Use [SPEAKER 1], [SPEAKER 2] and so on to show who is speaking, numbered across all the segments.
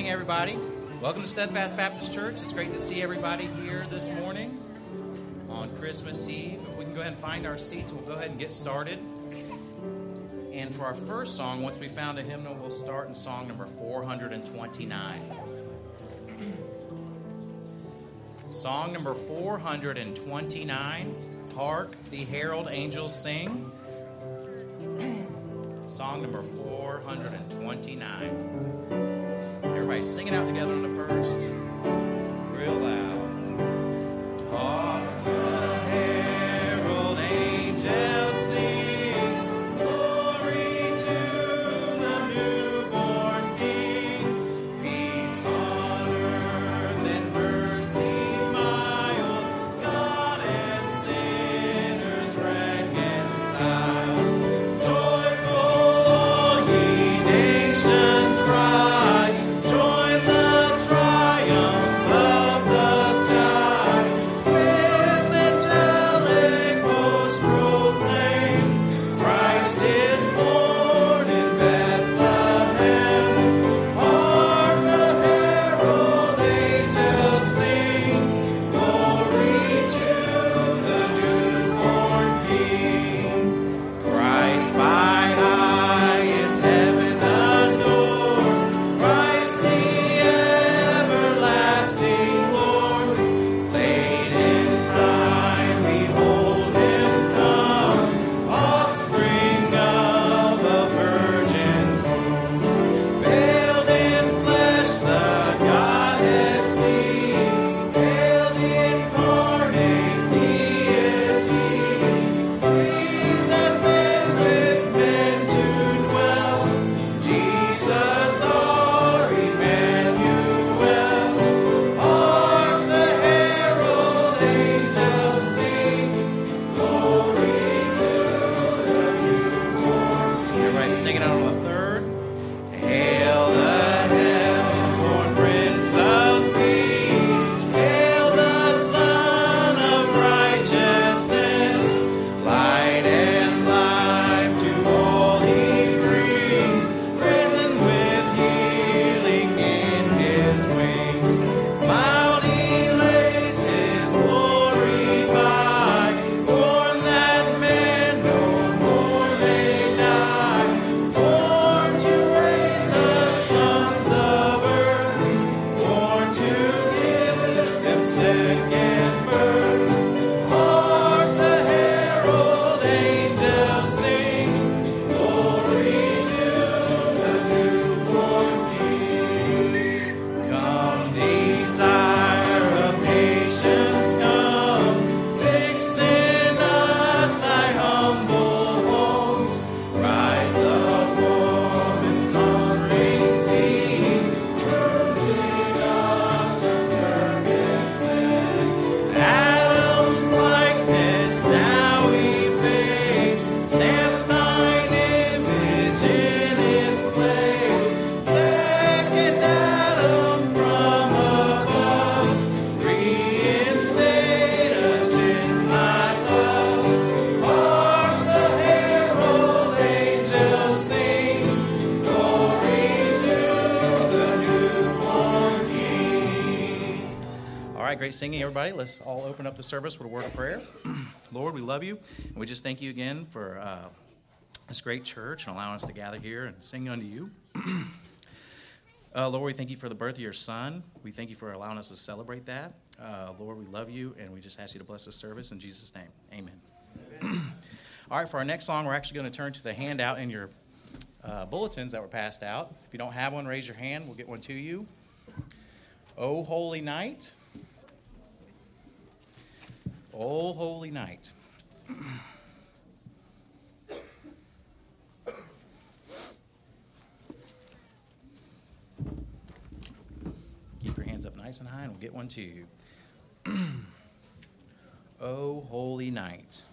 [SPEAKER 1] morning, everybody. Welcome to Steadfast Baptist Church. It's great to see everybody here this morning on Christmas Eve. If we can go ahead and find our seats, we'll go ahead and get started. And for our first song, once we found a hymnal, we'll start in song number 429. Song number 429, Hark the Herald Angels Sing. Song number 429. Everybody sing it out together on the first. Real loud. Hark the herald angels sing, glory to the newborn King. Peace on earth and mercy mild, God and sinners reconciled. Great singing, everybody. Let's all open up the service with a word of prayer. Lord, we love you, and we just thank you again for this great church and allowing us to gather here and sing unto you. Lord, we thank you for the birth of your son. We thank you for allowing us to celebrate that. Lord, we love you, and we just ask you to bless this service in Jesus' name. Amen. All right, for our next song, we're actually going to turn to the handout in your bulletins that were passed out. If you don't have one, raise your hand. We'll get one to you. O Holy Night. O Holy Night. Keep your hands up nice and high, and we'll get one to you. O Holy Night.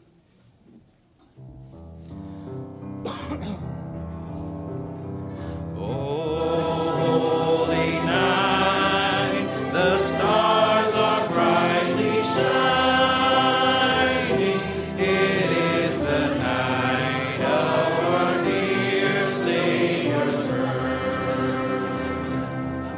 [SPEAKER 1] O holy night, the stars are brightly shining. It is the night of our dear Savior's birth.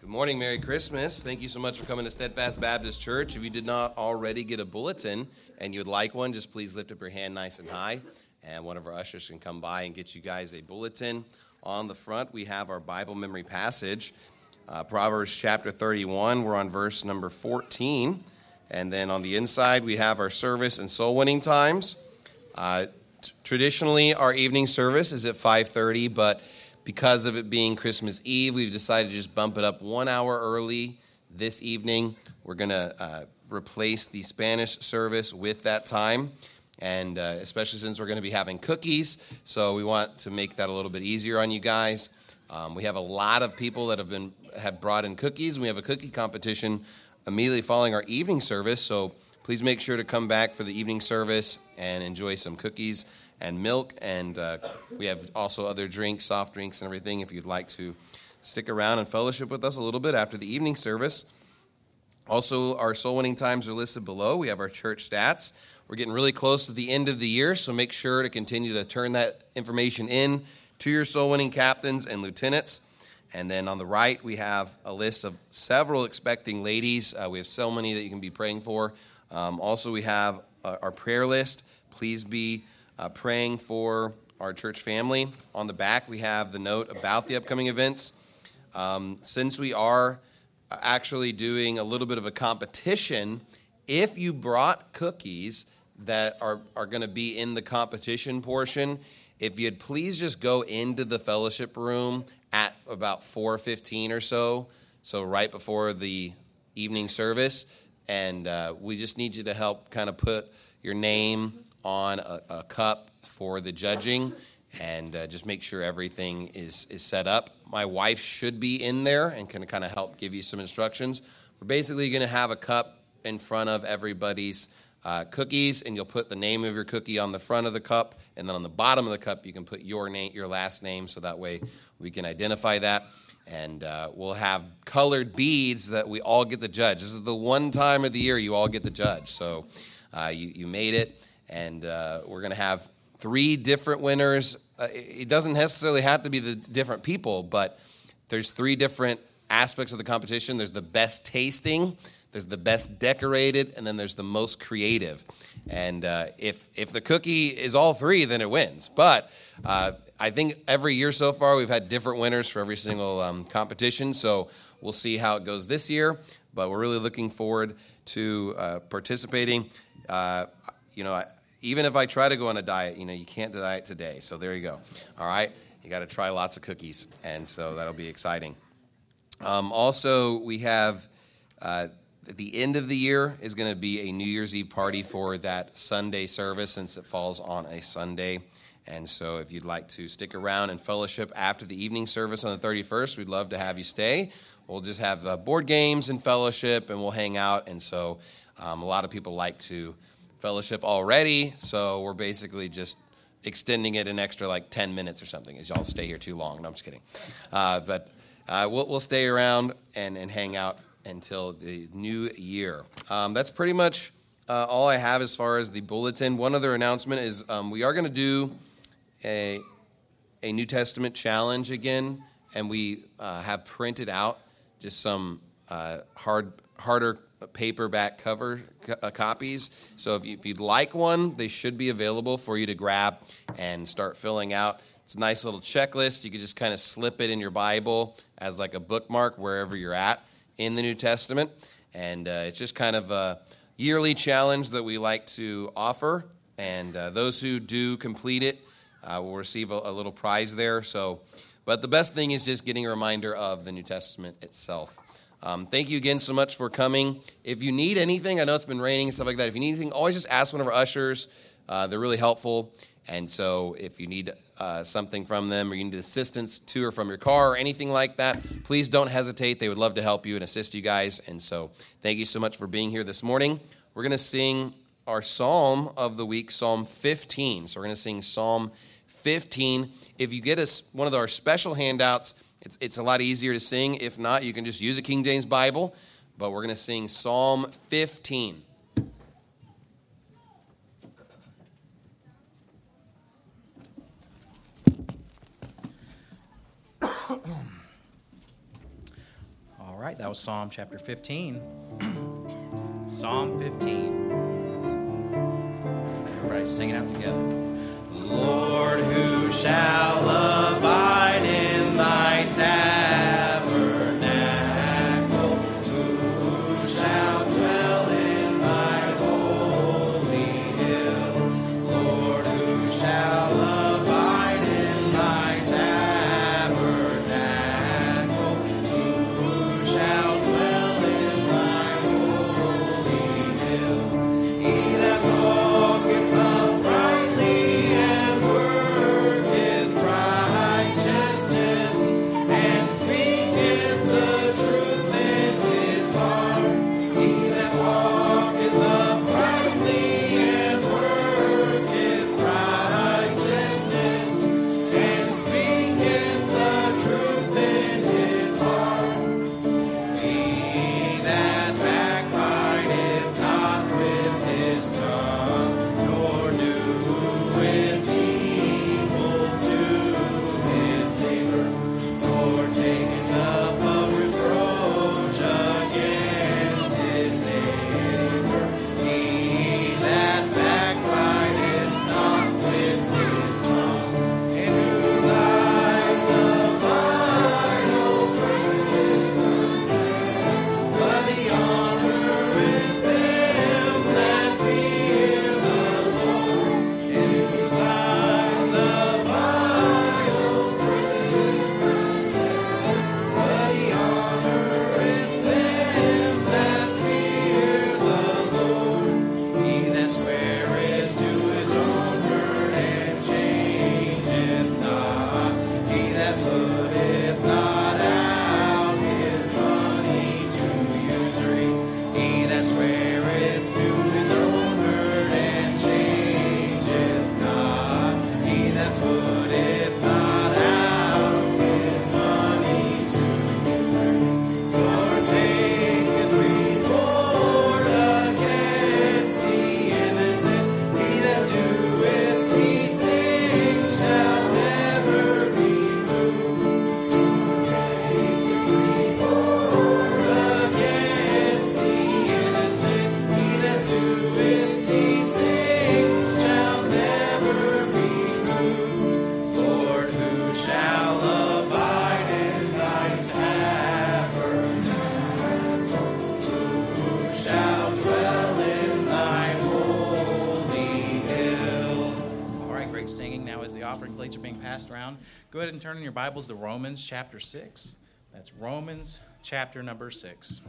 [SPEAKER 2] Good morning, Merry Christmas. Thank you so much for coming to Steadfast Baptist Church. If you did not already get a bulletin and you'd like one, just please lift up your hand nice and high, and one of our ushers can come by and get you guys a bulletin. On the front, we have our Bible memory passage, Proverbs chapter 31. We're on verse number 14. And then on the inside, we have our service and soul winning times. Traditionally, our evening service is at 5:30, but because of it being Christmas Eve, we've decided to just bump it up 1 hour early this evening. We're going to replace the Spanish service with that time, and especially since we're going to be having cookies, so we want to make that a little bit easier on you guys. We have a lot of people that have brought in cookies, and we have a cookie competition immediately following our evening service, so please make sure to come back for the evening service and enjoy some cookies and milk, and we have also other drinks, soft drinks and everything, if you'd like to stick around and fellowship with us a little bit after the evening service. Also, our soul winning times are listed below. We have our church stats. We're getting really close to the end of the year, so make sure to continue to turn that information in to your soul winning captains and lieutenants. And then on the right, we have a list of several expecting ladies. We have so many that you can be praying for. Also, we have our prayer list. Please be praying for our church family. On the back, we have the note about the upcoming events. Since we are actually doing a little bit of a competition, if you brought cookies that are going to be in the competition portion, if you'd please just go into the fellowship room at about 4:15 or so right before the evening service, and we just need you to help kind of put your name on a cup for the judging, and just make sure everything is set up. My wife should be in there and can kind of help give you some instructions. We're basically going to have a cup in front of everybody's cookies, and you'll put the name of your cookie on the front of the cup, and then on the bottom of the cup you can put your name, your last name, so that way we can identify that. And we'll have colored beads that we all get to judge. This is the one time of the year you all get to judge, so you made it. And we're going to have 3 different winners. It doesn't necessarily have to be the different people, but there's 3 different aspects of the competition. There's the best tasting, there's the best decorated, and then there's the most creative. And if the cookie is all 3, then it wins. But I think every year so far we've had different winners for every single competition, so we'll see how it goes this year. But we're really looking forward to participating. Even if I try to go on a diet, you can't diet today. So there you go. All right? You got to try lots of cookies, and so that'll be exciting. Also, we have at the end of the year is going to be a New Year's Eve party for that Sunday service, since it falls on a Sunday. And so if you'd like to stick around and fellowship after the evening service on the 31st, we'd love to have you stay. We'll just have board games and fellowship, and we'll hang out. And so a lot of people like to fellowship already, so we're basically just extending it an extra 10 minutes or something, as y'all stay here too long. No, I'm just kidding. But we'll stay around and hang out until the new year. That's pretty much all I have as far as the bulletin. One other announcement is we are going to do a New Testament challenge again, and we have printed out just some harder paperback cover copies. So if you'd like one, they should be available for you to grab and start filling out. It's a nice little checklist. You can just kind of slip it in your Bible as a bookmark wherever you're at in the New Testament. And it's just kind of a yearly challenge that we like to offer. And those who do complete it will receive a little prize there. But the best thing is just getting a reminder of the New Testament itself. Thank you again so much for coming. If you need anything, I know it's been raining and stuff like that. If you need anything, always just ask one of our ushers. They're really helpful. And so if you need something from them, or you need assistance to or from your car or anything like that, please don't hesitate. They would love to help you and assist you guys. And so thank you so much for being here this morning. We're going to sing our psalm of the week, Psalm 15. So we're going to sing Psalm 15. If you get us one of our special handouts, it's a lot easier to sing. If not, you can just use a King James Bible. But we're going to sing Psalm 15.
[SPEAKER 1] All right. That was Psalm chapter 15. Psalm 15. Everybody sing it out together. Lord, who shall abide in thy tabernacle? Who shall dwell in thy holy hill? Lord, who shall abide in thy tabernacle? Who shall dwell in thy holy hill? He that walketh uprightly and worketh righteousness and speaketh the truth in his heart. He that walketh uprightly and worketh righteousness and speaketh the truth in his heart. He that backbiteth not with his tongue, nor doeth evil to his neighbor, nor taketh up a reproach against his neighbor. He that backbiteth not with his tongue, in whose eyes abide no perfect but he honoreth them that fear the Lord, in whose eyes abide no perfect but he honoreth them that fear the Lord. He that sweareth to his own word and changeth not, he that putteth not out his money to usury, he that sweareth to his own word and changeth not, he that putteth not out his money to usury, nor taketh reward against the innocent, he that doeth these things shall never be moved. Taketh reward against the innocent, he that doeth these things shall never be moved. Lord, who shall abide in thy tabernacle? Who shall dwell in thy holy hill? All right, great singing. Now, as the offering plates are being passed around, go ahead and turn in your Bibles to Romans chapter 6. That's Romans chapter number 6.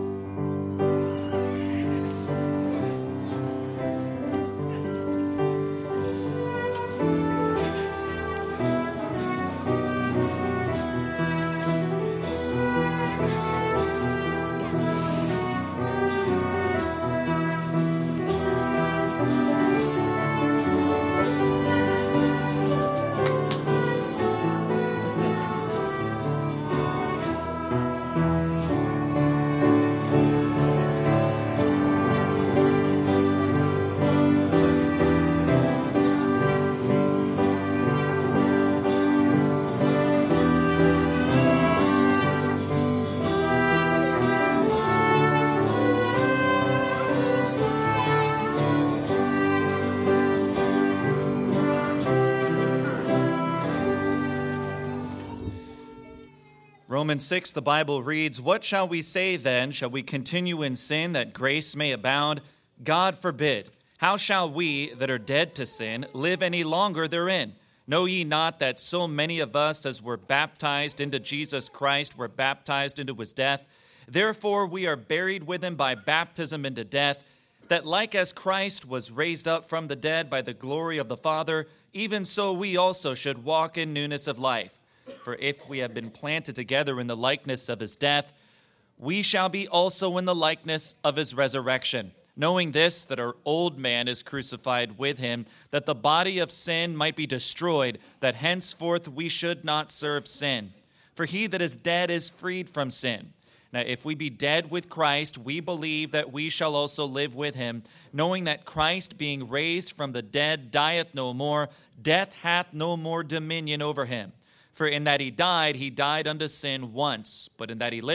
[SPEAKER 3] Romans 6, the Bible reads, "What shall we say then? Shall we continue in sin that grace may abound? God forbid. How shall we that are dead to sin live any longer therein? Know ye not that so many of us as were baptized into Jesus Christ were baptized into his death? Therefore we are buried with him by baptism into death, that like as Christ was raised up from the dead by the glory of the Father, even so we also should walk in newness of life. For if we have been planted together in the likeness of his death, we shall be also in the likeness of his resurrection. Knowing this, that our old man is crucified with him, that the body of sin might be destroyed, that henceforth we should not serve sin. For he that is dead is freed from sin. Now, if we be dead with Christ, we believe that we shall also live with him, knowing that Christ, being raised from the dead, dieth no more, death hath no more dominion over him. For in that he died unto sin once, but in that he liveth,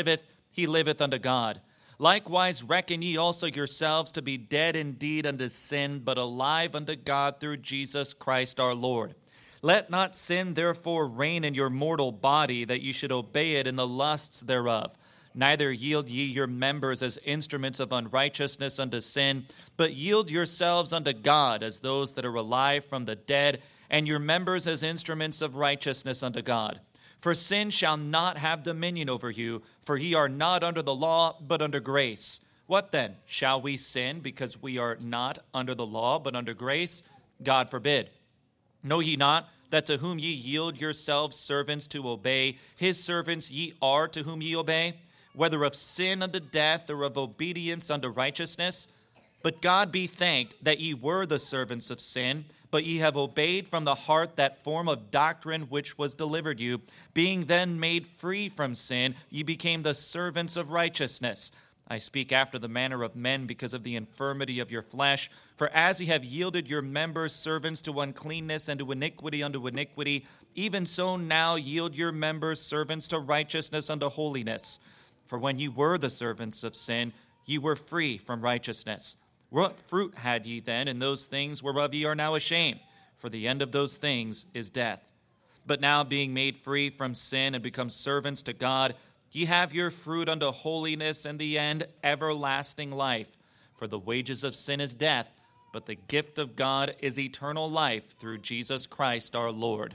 [SPEAKER 3] he liveth unto God. Likewise reckon ye also yourselves to be dead indeed unto sin, but alive unto God through Jesus Christ our Lord. Let not sin therefore reign in your mortal body, that ye should obey it in the lusts thereof. Neither yield ye your members as instruments of unrighteousness unto sin, but yield yourselves unto God as those that are alive from the dead, and your members as instruments of righteousness unto God. For sin shall not have dominion over you, for ye are not under the law, but under grace. What then? Shall we sin because we are not under the law, but under grace? God forbid. Know ye not that to whom ye yield yourselves servants to obey, his servants ye are to whom ye obey, whether of sin unto death or of obedience unto righteousness? But God be thanked that ye were the servants of sin, but ye have obeyed from the heart that form of doctrine which was delivered you. Being then made free from sin, ye became the servants of righteousness. I speak after the manner of men because of the infirmity of your flesh. For as ye have yielded your members servants to uncleanness and to iniquity unto iniquity, even so now yield your members servants to righteousness unto holiness. For when ye were the servants of sin, ye were free from righteousness. What fruit had ye then in those things whereof ye are now ashamed? For the end of those things is death. But now being made free from sin and become servants to God, ye have your fruit unto holiness, and the end everlasting life. For the wages of sin is death, but the gift of God is eternal life through Jesus Christ our Lord.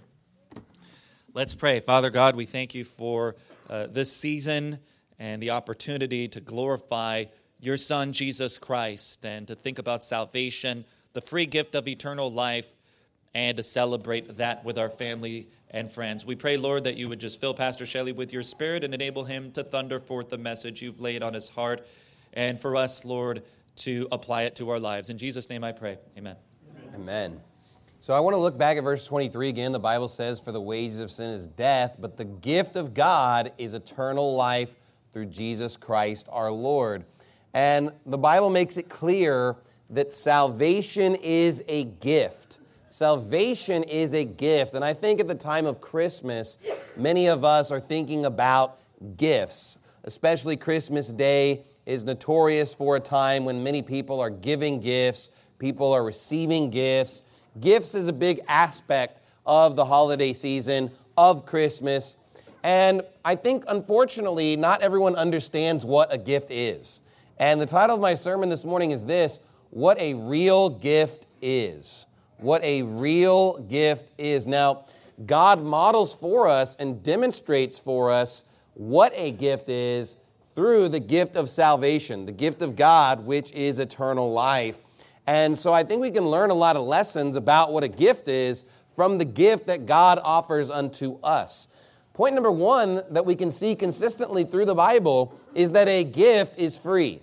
[SPEAKER 3] Let's pray. Father God, we thank you for this season and the opportunity to glorify your Son, Jesus Christ, and to think about salvation, the free gift of eternal life, and to celebrate that with our family and friends. We pray, Lord, that you would just fill Pastor Shelley with your Spirit and enable him to thunder forth the message you've laid on his heart, and for us, Lord, to apply it to our lives. In Jesus' name I pray. Amen.
[SPEAKER 2] Amen. So I want to look back at verse 23 again. The Bible says, for the wages of sin is death, but the gift of God is eternal life through Jesus Christ our Lord. And the Bible makes it clear that salvation is a gift. Salvation is a gift. And I think at the time of Christmas, many of us are thinking about gifts. Especially Christmas Day is notorious for a time when many people are giving gifts, people are receiving gifts. Gifts is a big aspect of the holiday season, of Christmas. And I think, unfortunately, not everyone understands what a gift is. And the title of my sermon this morning is this: what a real gift is. What a real gift is. Now, God models for us and demonstrates for us what a gift is through the gift of salvation, the gift of God, which is eternal life. And so I think we can learn a lot of lessons about what a gift is from the gift that God offers unto us. Point number one that we can see consistently through the Bible is that a gift is free.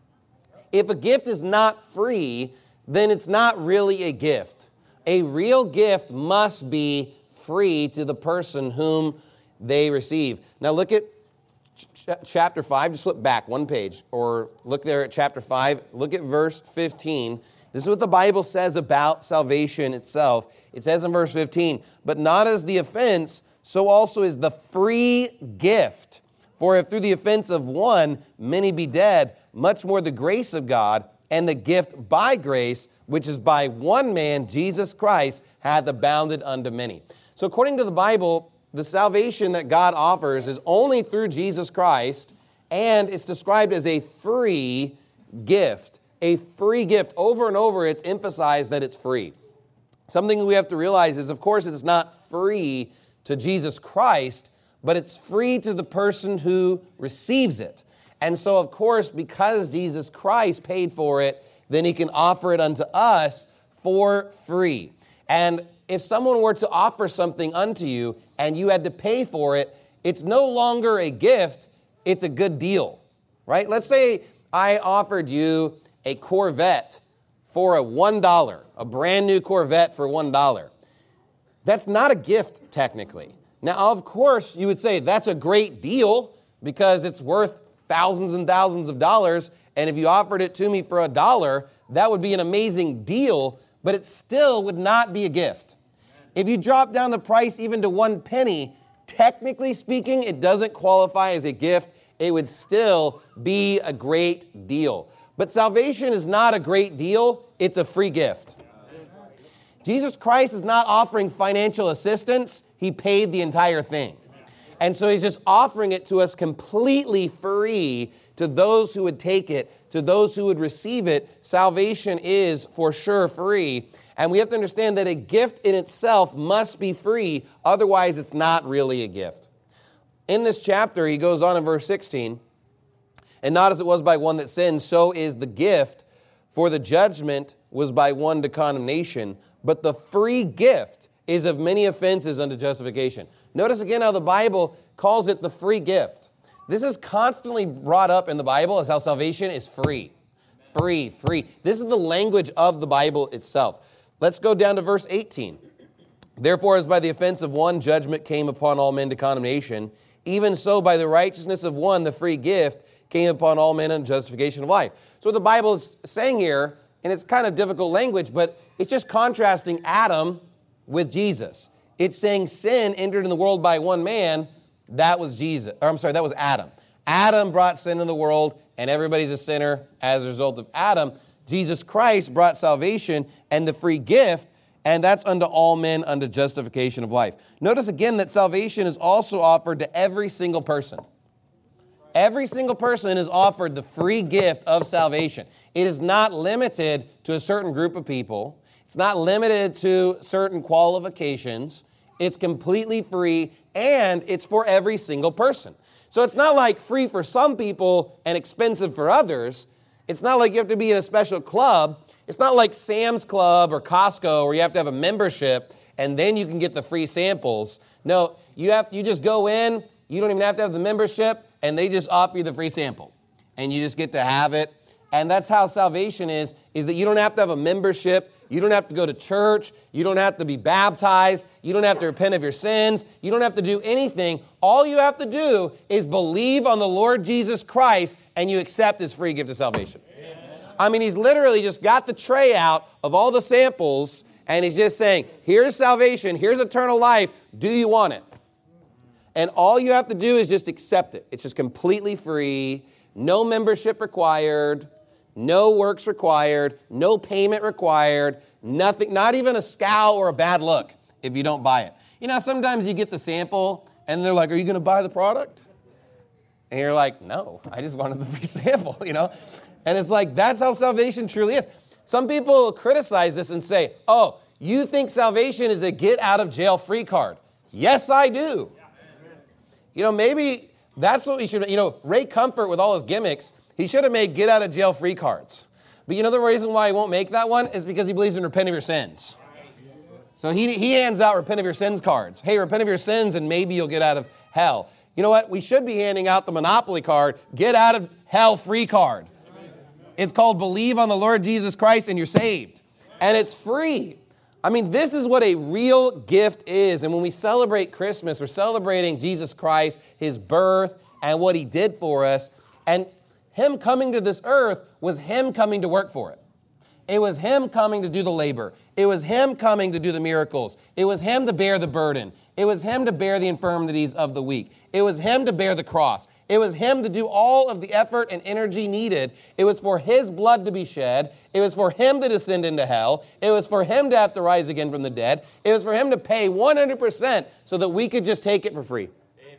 [SPEAKER 2] If a gift is not free, then it's not really a gift. A real gift must be free to the person whom they receive. Now look at chapter 5. Just flip back one page, or look there at chapter 5. Look at verse 15. This is what the Bible says about salvation itself. It says in verse 15, but not as the offense, so also is the free gift. For if through the offense of one many be dead, much more the grace of God and the gift by grace, which is by one man, Jesus Christ, hath abounded unto many. So according to the Bible, the salvation that God offers is only through Jesus Christ, and it's described as a free gift. A free gift. Over and over, it's emphasized that it's free. Something we have to realize is, of course, it's not free to Jesus Christ, but it's free to the person who receives it. And so, of course, because Jesus Christ paid for it, then he can offer it unto us for free. And if someone were to offer something unto you and you had to pay for it, it's no longer a gift, it's a good deal, right? Let's say I offered you a Corvette for $1, a brand new Corvette for $1. That's not a gift, technically. Now, of course, you would say that's a great deal because it's worth thousands and thousands of dollars, and if you offered it to me for $1, that would be an amazing deal, but it still would not be a gift. If you drop down the price even to 1 penny, technically speaking, it doesn't qualify as a gift. it would still be a great deal. But salvation is not a great deal. It's a free gift. Jesus Christ is not offering financial assistance. He paid the entire thing. And so he's just offering it to us completely free to those who would take it, to those who would receive it. Salvation is for sure free. And we have to understand that a gift in itself must be free. Otherwise, it's not really a gift. In this chapter, he goes on in verse 16, and not as it was by one that sinned, so is the gift. For the judgment was by one to condemnation, but the free gift is of many offenses unto justification. Notice again how the Bible calls it the free gift. This is constantly brought up in the Bible as how salvation is free. Free, free. This is the language of the Bible itself. Let's go down to verse 18. Therefore, as by the offense of one judgment came upon all men to condemnation, even so by the righteousness of one the free gift came upon all men unto justification of life. So what the Bible is saying here, and it's kind of difficult language, but it's just contrasting Adam with Jesus. It's saying sin entered in the world by one man. That was that was Adam. Adam brought sin in the world, and everybody's a sinner as a result of Adam. Jesus Christ brought salvation and the free gift, and that's unto all men unto justification of life. Notice again that salvation is also offered to every single person. Every single person is offered the free gift of salvation. It is not limited to a certain group of people. It's not limited to certain qualifications. It's completely free, and it's for every single person. So it's not like free for some people and expensive for others. It's not like you have to be in a special club. It's not like Sam's Club or Costco where you have to have a membership and then you can get the free samples. No, you just go in, you don't even have to have the membership, and they just offer you the free sample. And you just get to have it. And that's how salvation is that you don't have to have a membership. You don't have to go to church. You don't have to be baptized. You don't have to repent of your sins. You don't have to do anything. All you have to do is believe on the Lord Jesus Christ, and you accept his free gift of salvation. Amen. I mean, he's literally just got the tray out of all the samples, and he's just saying, here's salvation, here's eternal life. Do you want it? And all you have to do is just accept it. It's just completely free, no membership required, no works required, no payment required, nothing, not even a scowl or a bad look if you don't buy it. You know, sometimes you get the sample and they're like, are you going to buy the product? And you're like, no, I just wanted the free sample, you know? And it's like, that's how salvation truly is. Some people criticize this and say, oh, you think salvation is a get out of jail free card. Yes, I do. You know, maybe that's what we should, Ray Comfort with all his gimmicks, he should have made get out of jail free cards. But you know the reason why he won't make that one is because he believes in repent of your sins. So he hands out repent of your sins cards. Hey, repent of your sins and maybe you'll get out of hell. You know what? We should be handing out the Monopoly card, get out of hell free card. It's called believe on the Lord Jesus Christ and you're saved. And it's free. I mean, this is what a real gift is. And when we celebrate Christmas, we're celebrating Jesus Christ, his birth, and what he did for us. And him coming to this earth was him coming to work for it. It was him coming to do the labor. It was him coming to do the miracles. It was him to bear the burden. It was him to bear the infirmities of the weak. It was him to bear the cross. It was him to do all of the effort and energy needed. It was for his blood to be shed. It was for him to descend into hell. It was for him to have to rise again from the dead. It was for him to pay 100% so that we could just take it for free. Amen.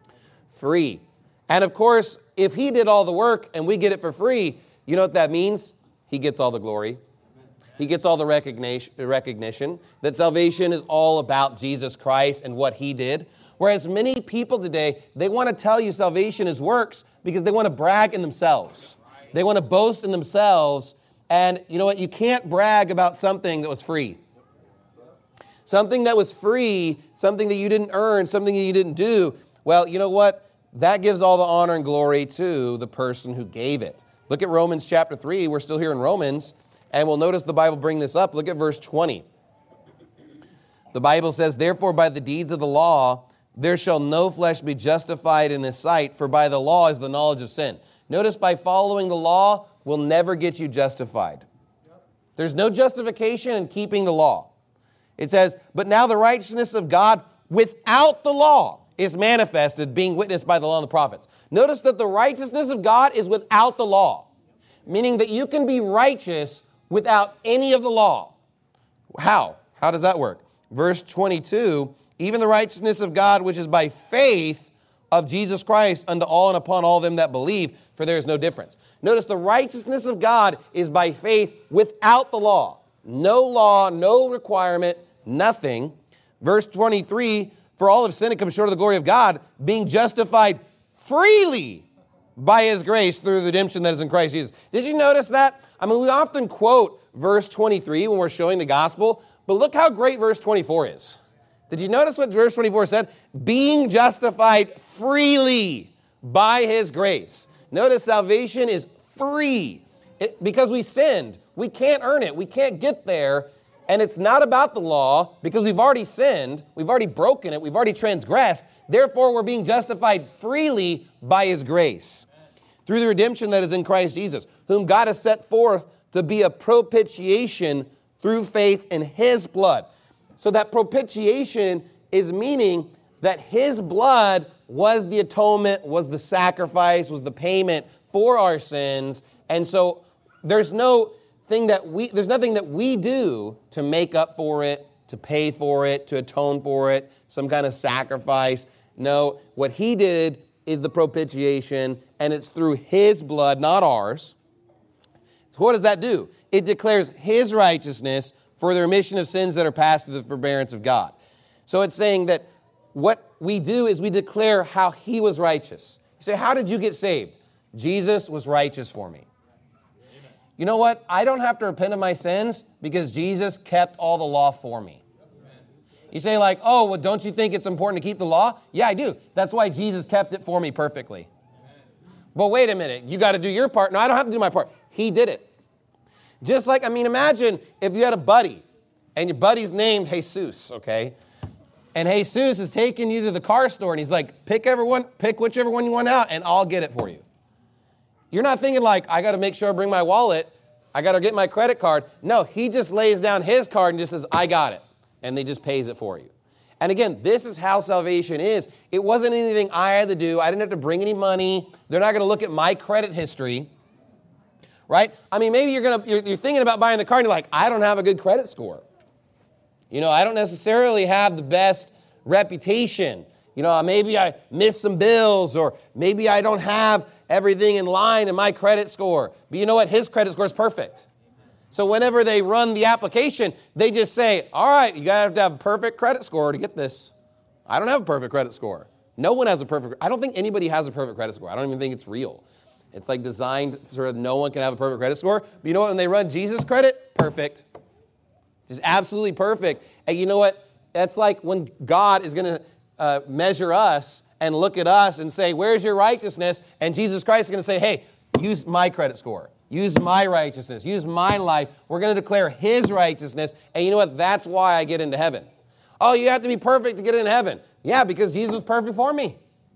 [SPEAKER 2] Free. And of course, if he did all the work and we get it for free, you know what that means? He gets all the glory. He gets all the recognition that salvation is all about Jesus Christ and what he did. Whereas many people today, they want to tell you salvation is works because they want to brag in themselves. They want to boast in themselves. And you know what? You can't brag about something that was free. Something that was free, something that you didn't earn, something that you didn't do. Well, you know what? That gives all the honor and glory to the person who gave it. Look at Romans chapter 3. We're still here in Romans. And we'll notice the Bible bring this up. Look at verse 20. The Bible says, therefore by the deeds of the law, there shall no flesh be justified in his sight, for by the law is the knowledge of sin. Notice by following the law will never get you justified. There's no justification in keeping the law. It says, but now the righteousness of God without the law
[SPEAKER 4] is manifested, being witnessed by the law and the prophets. Notice that the righteousness of God is without the law, meaning that you can be righteous without any of the law. How? How does that work? Verse 22, even the righteousness of God, which is by faith of Jesus Christ unto all and upon all them that believe, for there is no difference. Notice the righteousness of God is by faith without the law. No law, no requirement, nothing. Verse 23, for all have sinned and come short of the glory of God, being justified freely by his grace through the redemption that is in Christ Jesus. Did you notice that? I mean, we often quote verse 23 when we're showing the gospel, but look how great verse 24 is. Did you notice what verse 24 said? Being justified freely by his grace. Notice salvation is free. Because we sinned. We can't earn it. We can't get there. And it's not about the law because we've already sinned. We've already broken it. We've already transgressed. Therefore, we're being justified freely by his grace through the redemption that is in Christ Jesus, whom God has set forth to be a propitiation through faith in his blood. So that propitiation is meaning that his blood was the atonement, was the sacrifice, was the payment for our sins. And so there's nothing that we do to make up for it, to pay for it, to atone for it, some kind of sacrifice. No, what he did is the propitiation, and it's through his blood, not ours. So what does that do? It declares his righteousness for the remission of sins that are past through the forbearance of God. So it's saying that what we do is we declare how he was righteous. You say, how did you get saved? Jesus was righteous for me. You know what? I don't have to repent of my sins because Jesus kept all the law for me. You say like, oh, well, don't you think it's important to keep the law? Yeah, I do. That's why Jesus kept it for me perfectly. But wait a minute. You got to do your part. No, I don't have to do my part. He did it. Just like, imagine if you had a buddy and your buddy's named Jesus, okay? And Jesus is taking you to the car store and he's like, pick whichever one you want out and I'll get it for you. You're not thinking like, I got to make sure I bring my wallet. I got to get my credit card. No, he just lays down his card and just says, I got it. And they just pays it for you. And again, this is how salvation is. It wasn't anything I had to do. I didn't have to bring any money. They're not going to look at my credit history. Right? Maybe you're thinking about buying the car and you're like, I don't have a good credit score. I don't necessarily have the best reputation. Maybe I missed some bills or maybe I don't have everything in line in my credit score. But you know what? His credit score is perfect. So whenever they run the application, they just say, all right, you have to have a perfect credit score to get this. I don't have a perfect credit score. No one has a perfect. I don't think anybody has a perfect credit score. I don't even think it's real. It's like designed so that no one can have a perfect credit score. But you know what? When they run Jesus credit, perfect. Just absolutely perfect. And you know what? That's like when God is going to measure us and look at us and say, where's your righteousness? And Jesus Christ is going to say, hey, use my credit score. Use my righteousness. Use my life. We're going to declare his righteousness. And you know what? That's why I get into heaven. Oh, you have to be perfect to get into heaven. Yeah, because Jesus was perfect for me.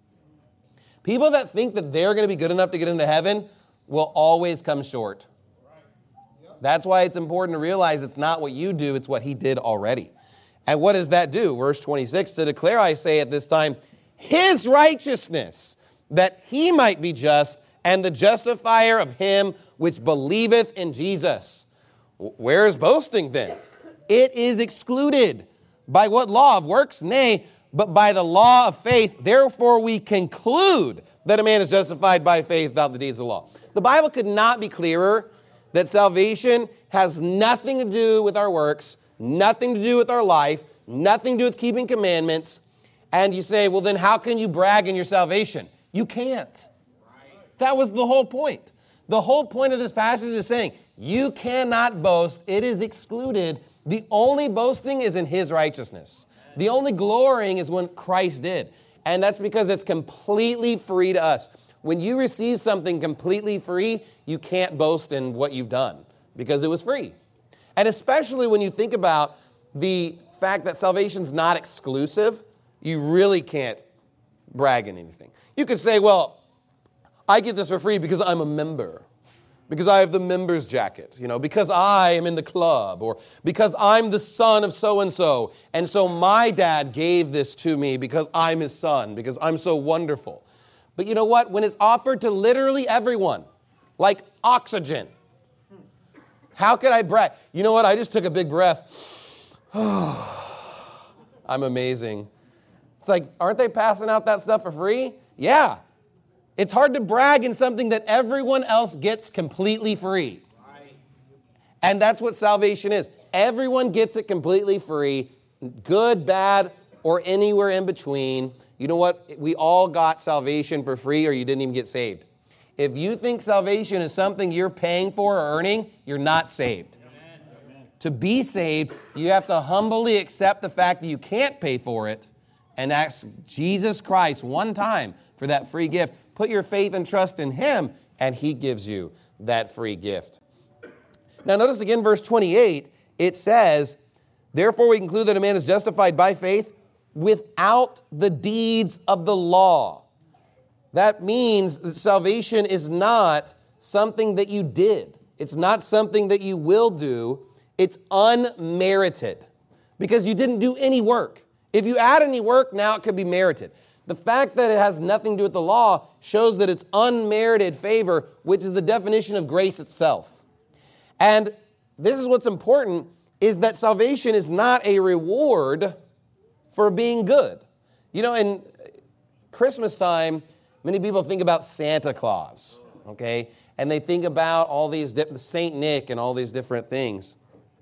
[SPEAKER 4] People that think that they're going to be good enough to get into heaven will always come short. That's why it's important to realize it's not what you do, it's what he did already. And what does that do? Verse 26, to declare, I say at this time, his righteousness, that he might be just, and the justifier of him which believeth in Jesus. Where is boasting then? It is excluded. By what law of works? Nay, but by the law of faith. Therefore we conclude that a man is justified by faith without the deeds of the law. The Bible could not be clearer that salvation has nothing to do with our works, nothing to do with our life, nothing to do with keeping commandments. And you say, well, then how can you brag in your salvation? You can't. That was the whole point. The whole point of this passage is saying, you cannot boast. It is excluded. The only boasting is in his righteousness. The only glorying is when Christ did. And that's because it's completely free to us. When you receive something completely free, you can't boast in what you've done because it was free. And especially when you think about the fact that salvation's not exclusive, you really can't brag in anything. You could say, well, I get this for free because I'm a member. because I have the member's jacket, because I am in the club, or because I'm the son of so-and-so, and so my dad gave this to me because I'm his son, because I'm so wonderful. But you know what? When it's offered to literally everyone, like oxygen, how could I brag? You know what? I just took a big breath. I'm amazing. It's like, aren't they passing out that stuff for free? Yeah. It's hard to brag in something that everyone else gets completely free. And that's what salvation is. Everyone gets it completely free, good, bad, or anywhere in between. You know what? We all got salvation for free, or you didn't even get saved. If you think salvation is something you're paying for or earning, you're not saved. Amen. To be saved, you have to humbly accept the fact that you can't pay for it and ask Jesus Christ one time for that free gift. Put your faith and trust in Him, and He gives you that free gift. Now notice again verse 28, it says, therefore we conclude that a man is justified by faith without the deeds of the law. That means that salvation is not something that you did. It's not something that you will do. It's unmerited because you didn't do any work. If you add any work, now it could be merited. The fact that it has nothing to do with the law shows that it's unmerited favor, which is the definition of grace itself. And this is what's important, is that salvation is not a reward for being good. In Christmas time, many people think about Santa Claus, okay? And they think about all these, Saint Nick and all these different things.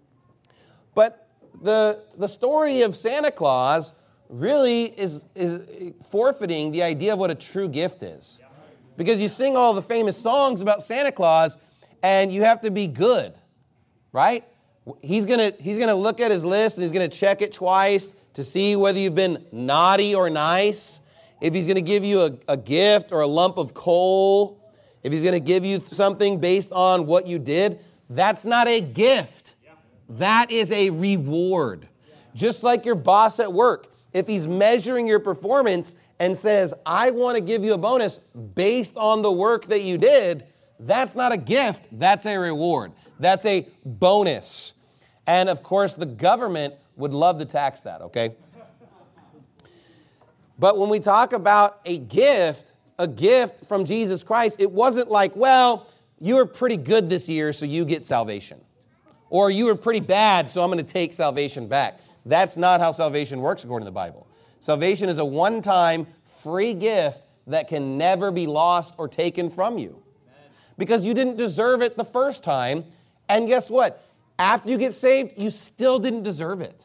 [SPEAKER 4] But the story of Santa Claus really is forfeiting the idea of what a true gift is. Because you sing all the famous songs about Santa Claus, and you have to be good, right? He's gonna look at his list, and he's gonna check it twice to see whether you've been naughty or nice. If he's gonna give you a gift or a lump of coal, if he's gonna give you something based on what you did, that's not a gift. That is a reward. Just like your boss at work. If he's measuring your performance and says, I want to give you a bonus based on the work that you did, that's not a gift, that's a reward. That's a bonus. And of course, the government would love to tax that, okay? But when we talk about a gift from Jesus Christ, it wasn't like, well, you were pretty good this year, so you get salvation. Or you were pretty bad, so I'm going to take salvation back. That's not how salvation works according to the Bible. Salvation is a one-time free gift that can never be lost or taken from you. Because you didn't deserve it the first time. And guess what? After you get saved, you still didn't deserve it.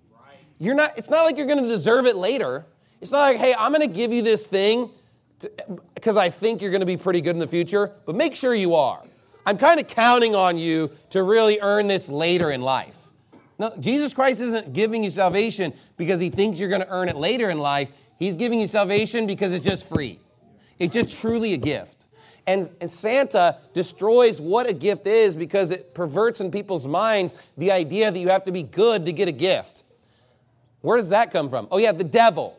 [SPEAKER 4] It's not like you're going to deserve it later. It's not like, hey, I'm going to give you this thing because I think you're going to be pretty good in the future, but make sure you are. I'm kind of counting on you to really earn this later in life. No, Jesus Christ isn't giving you salvation because He thinks you're going to earn it later in life. He's giving you salvation because it's just free. It's just truly a gift. And Santa destroys what a gift is because it perverts in people's minds the idea that you have to be good to get a gift. Where does that come from? Oh yeah, the devil.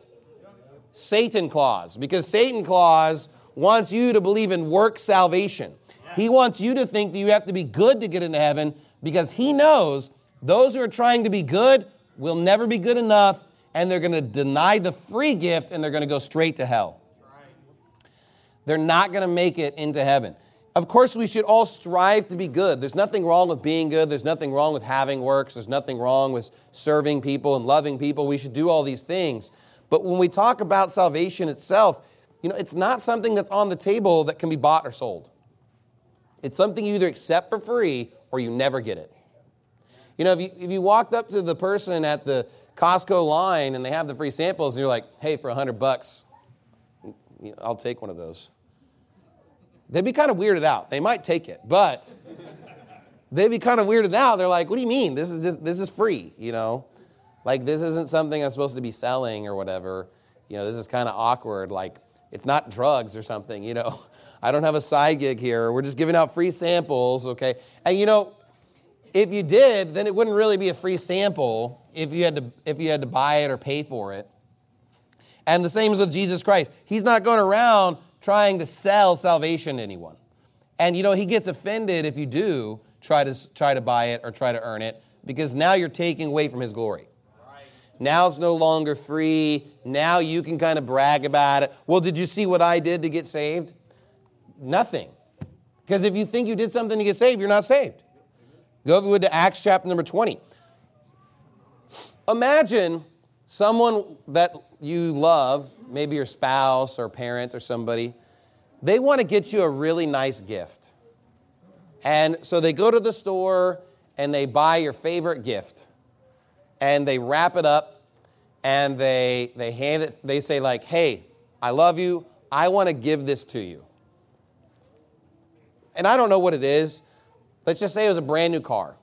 [SPEAKER 4] Satan Claus. Because Satan Claus wants you to believe in work salvation. He wants you to think that you have to be good to get into heaven because he knows those who are trying to be good will never be good enough, and they're going to deny the free gift, and they're going to go straight to hell. They're not going to make it into heaven. Of course, we should all strive to be good. There's nothing wrong with being good. There's nothing wrong with having works. There's nothing wrong with serving people and loving people. We should do all these things. But when we talk about salvation itself, it's not something that's on the table that can be bought or sold. It's something you either accept for free or you never get it. If you walked up to the person at the Costco line and they have the free samples and you're like, hey, for $100, I'll take one of those. They'd be kind of weirded out. They might take it, but they'd be kind of weirded out. They're like, what do you mean? This is free, Like, this isn't something I'm supposed to be selling or whatever. This is kind of awkward. Like, it's not drugs or something, I don't have a side gig here. We're just giving out free samples, okay? And if you did, then it wouldn't really be a free sample if you had to buy it or pay for it. And the same is with Jesus Christ. He's not going around trying to sell salvation to anyone. And, he gets offended if you do try to buy it or try to earn it, because now you're taking away from his glory. Right. Now it's no longer free. Now you can kind of brag about it. Well, did you see what I did to get saved? Nothing. Because if you think you did something to get saved, you're not saved. Go if you would to Acts chapter number 20. Imagine someone that you love, maybe your spouse or parent or somebody, they want to get you a really nice gift. And so they go to the store and they buy your favorite gift. And they wrap it up and they hand it, they say like, hey, I love you, I want to give this to you. And I don't know what it is. Let's just say it was a brand new car.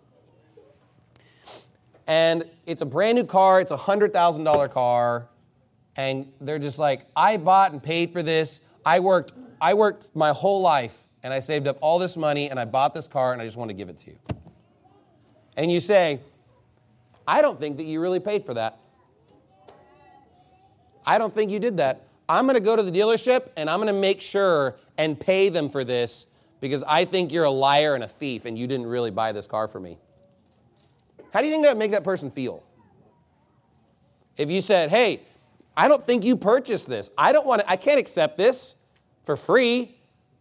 [SPEAKER 4] And it's a brand new car, it's a $100,000 car, and they're just like, I bought and paid for this. I worked my whole life, and I saved up all this money, and I bought this car, and I just want to give it to you. And you say, I don't think that you really paid for that. I don't think you did that. I'm going to go to the dealership, and I'm going to make sure and pay them for this, because I think you're a liar and a thief, and you didn't really buy this car for me. How do you think that would make that person feel? If you said, hey, I don't think you purchased this. I can't accept this for free.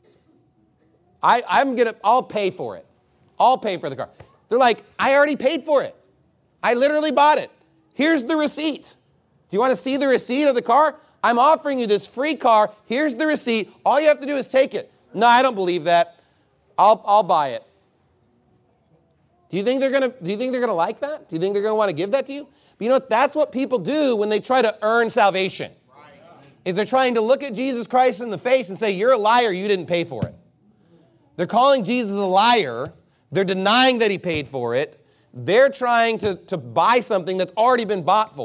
[SPEAKER 4] I'll pay for it. I'll pay for the car. They're like, I already paid for it. I literally bought it. Here's the receipt. Do you want to see the receipt of the car? I'm offering you this free car. Here's the receipt. All you have to do is take it. No, I don't believe that. I'll buy it. Do you think they're gonna like that? Do you think they're gonna want to give that to you? But that's what people do when they try to earn salvation. Is they're trying to look at Jesus Christ in the face and say, you're a liar, you didn't pay for it. They're calling Jesus a liar. They're denying that he paid for it. They're trying to buy something that's already been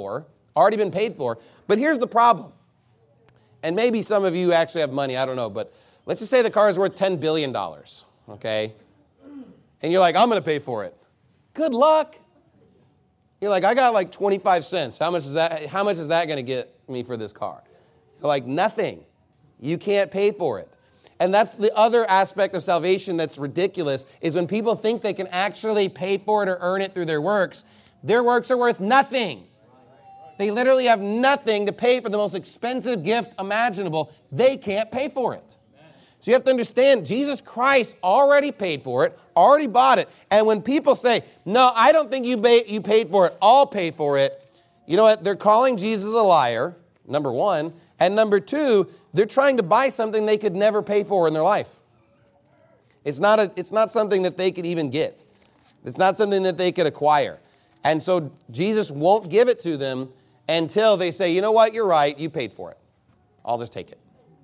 [SPEAKER 4] paid for. But here's the problem. And maybe some of you actually have money, I don't know, but let's just say the car is worth $10 billion, okay? And you're like, I'm going to pay for it. Good luck. You're like, I got like 25 cents. How much is that going to get me for this car? You're like, nothing. You can't pay for it. And that's the other aspect of salvation that's ridiculous, is when people think they can actually pay for it or earn it through their works are worth nothing. They literally have nothing to pay for the most expensive gift imaginable. They can't pay for it. So you have to understand, Jesus Christ already paid for it, already bought it. And when people say, no, I don't think you paid for it, I'll pay for it, you know what? They're calling Jesus a liar, number one. And number two, they're trying to buy something they could never pay for in their life. It's not something that they could even get. It's not something that they could acquire. And so Jesus won't give it to them until they say, you know what, you're right, you paid for it. I'll just take it.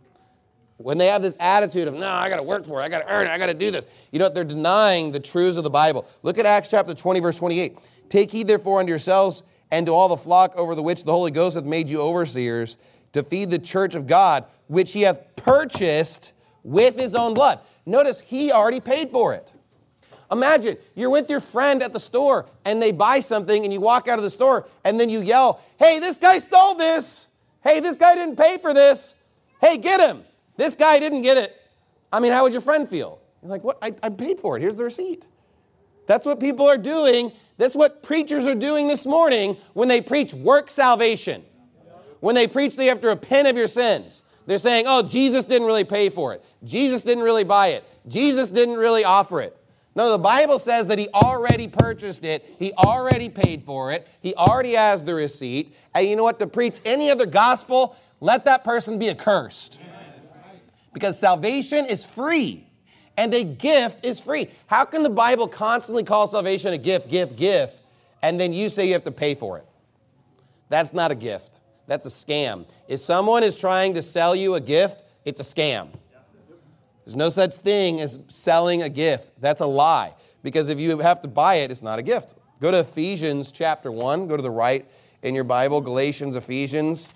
[SPEAKER 4] When they have this attitude of, no, I got to work for it, I got to earn it, I got to do this. You know what? They're denying the truths of the Bible. Look at Acts chapter 20, verse 28. Take heed therefore unto yourselves and to all the flock over the which the Holy Ghost hath made you overseers, to feed the church of God, which he hath purchased with his own blood. Notice he already paid for it. Imagine you're with your friend at the store and they buy something and you walk out of the store and then you yell, hey, this guy stole this. Hey, this guy didn't pay for this. Hey, get him. This guy didn't get it. I mean, how would your friend feel? You're like, what? I paid for it. Here's the receipt. That's what people are doing. That's what preachers are doing this morning when they preach work salvation. When they preach that you have to repent of your sins. They're saying, oh, Jesus didn't really pay for it. Jesus didn't really buy it. Jesus didn't really offer it. No, the Bible says that he already purchased it. He already paid for it. He already has the receipt. And you know what? To preach any other gospel, let that person be accursed. Because salvation is free. And a gift is free. How can the Bible constantly call salvation a gift, and then you say you have to pay for it? That's not a gift. That's a scam. If someone is trying to sell you a gift, it's a scam. There's no such thing as selling a gift. That's a lie. Because if you have to buy it, it's not a gift. Go to Ephesians chapter 1. Go to the right in your Bible, Galatians, Ephesians,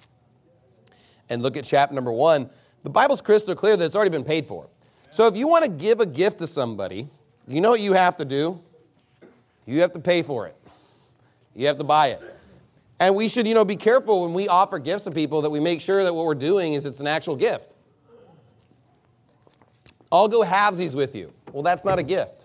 [SPEAKER 4] and look at chapter number 1. The Bible's crystal clear that it's already been paid for. So if you want to give a gift to somebody, you know what you have to do? You have to pay for it. You have to buy it. And we should, be careful when we offer gifts to people that we make sure that what we're doing is it's an actual gift. I'll go halvesies with you. Well, that's not a gift.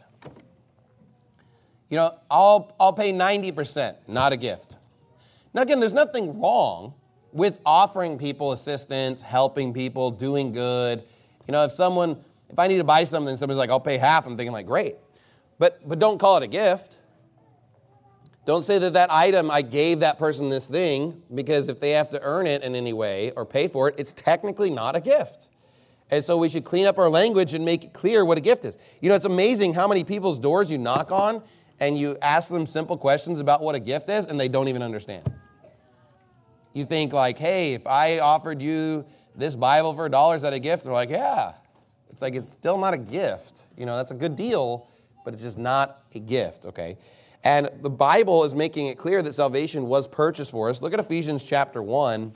[SPEAKER 4] I'll pay 90%, not a gift. Now, again, there's nothing wrong with offering people assistance, helping people, doing good. If I need to buy something, somebody's like, I'll pay half, I'm thinking like, great. But don't call it a gift. Don't say that item, I gave that person this thing, because if they have to earn it in any way or pay for it, it's technically not a gift. And so we should clean up our language and make it clear what a gift is. It's amazing how many people's doors you knock on and you ask them simple questions about what a gift is, and they don't even understand. You think like, hey, if I offered you this Bible for $1, is that a gift? They're like, yeah. It's like, it's still not a gift. That's a good deal, but it's just not a gift, okay? And the Bible is making it clear that salvation was purchased for us. Look at Ephesians chapter 1,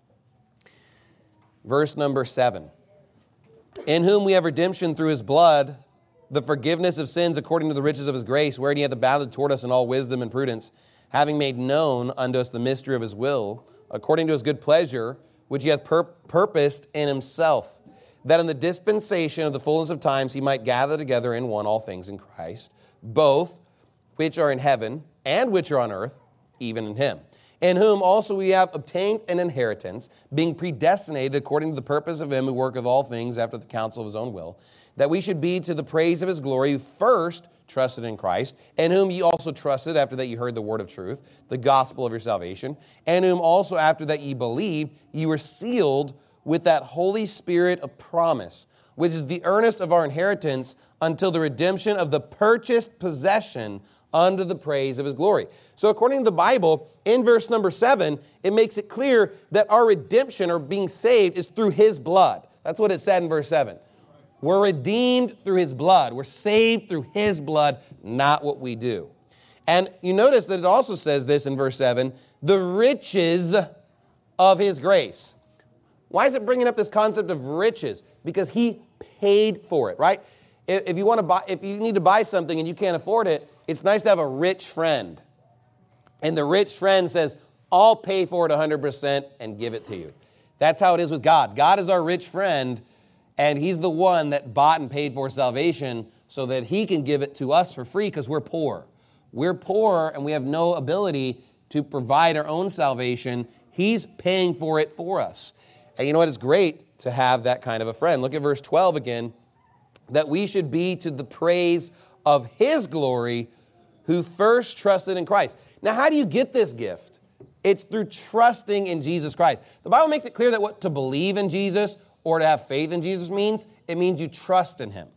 [SPEAKER 4] verse number 7. In whom we have redemption through his blood, the forgiveness of sins according to the riches of his grace, wherein he hath abounded toward us in all wisdom and prudence, having made known unto us the mystery of his will, according to his good pleasure, which he hath purposed in himself, that in the dispensation of the fullness of times he might gather together in one all things in Christ, both which are in heaven and which are on earth, even in him. In whom also we have obtained an inheritance, being predestinated according to the purpose of him who worketh all things after the counsel of his own will, that we should be to the praise of his glory, who first trusted in Christ, in whom ye also trusted after that ye heard the word of truth, the gospel of your salvation, and whom also after that ye believed, ye were sealed with that Holy Spirit of promise, which is the earnest of our inheritance until the redemption of the purchased possession unto the praise of his glory. So according to the Bible, in verse number 7, it makes it clear that our redemption or being saved is through his blood. That's what it said in verse 7. We're redeemed through his blood. We're saved through his blood, not what we do. And you notice that it also says this in verse 7, the riches of his grace. Why is it bringing up this concept of riches? Because he paid for it, right? If you need to buy something and you can't afford it, it's nice to have a rich friend. And the rich friend says, I'll pay for it 100% and give it to you. That's how it is with God. God is our rich friend, and he's the one that bought and paid for salvation so that he can give it to us for free because we're poor. We're poor and we have no ability to provide our own salvation. He's paying for it for us. And you know what? It's great to have that kind of a friend. Look at verse 12 again. That we should be to the praise of his glory, who first trusted in Christ. Now, how do you get this gift? It's through trusting in Jesus Christ. The Bible makes it clear that what to believe in Jesus or to have faith in Jesus means, it means you trust in him.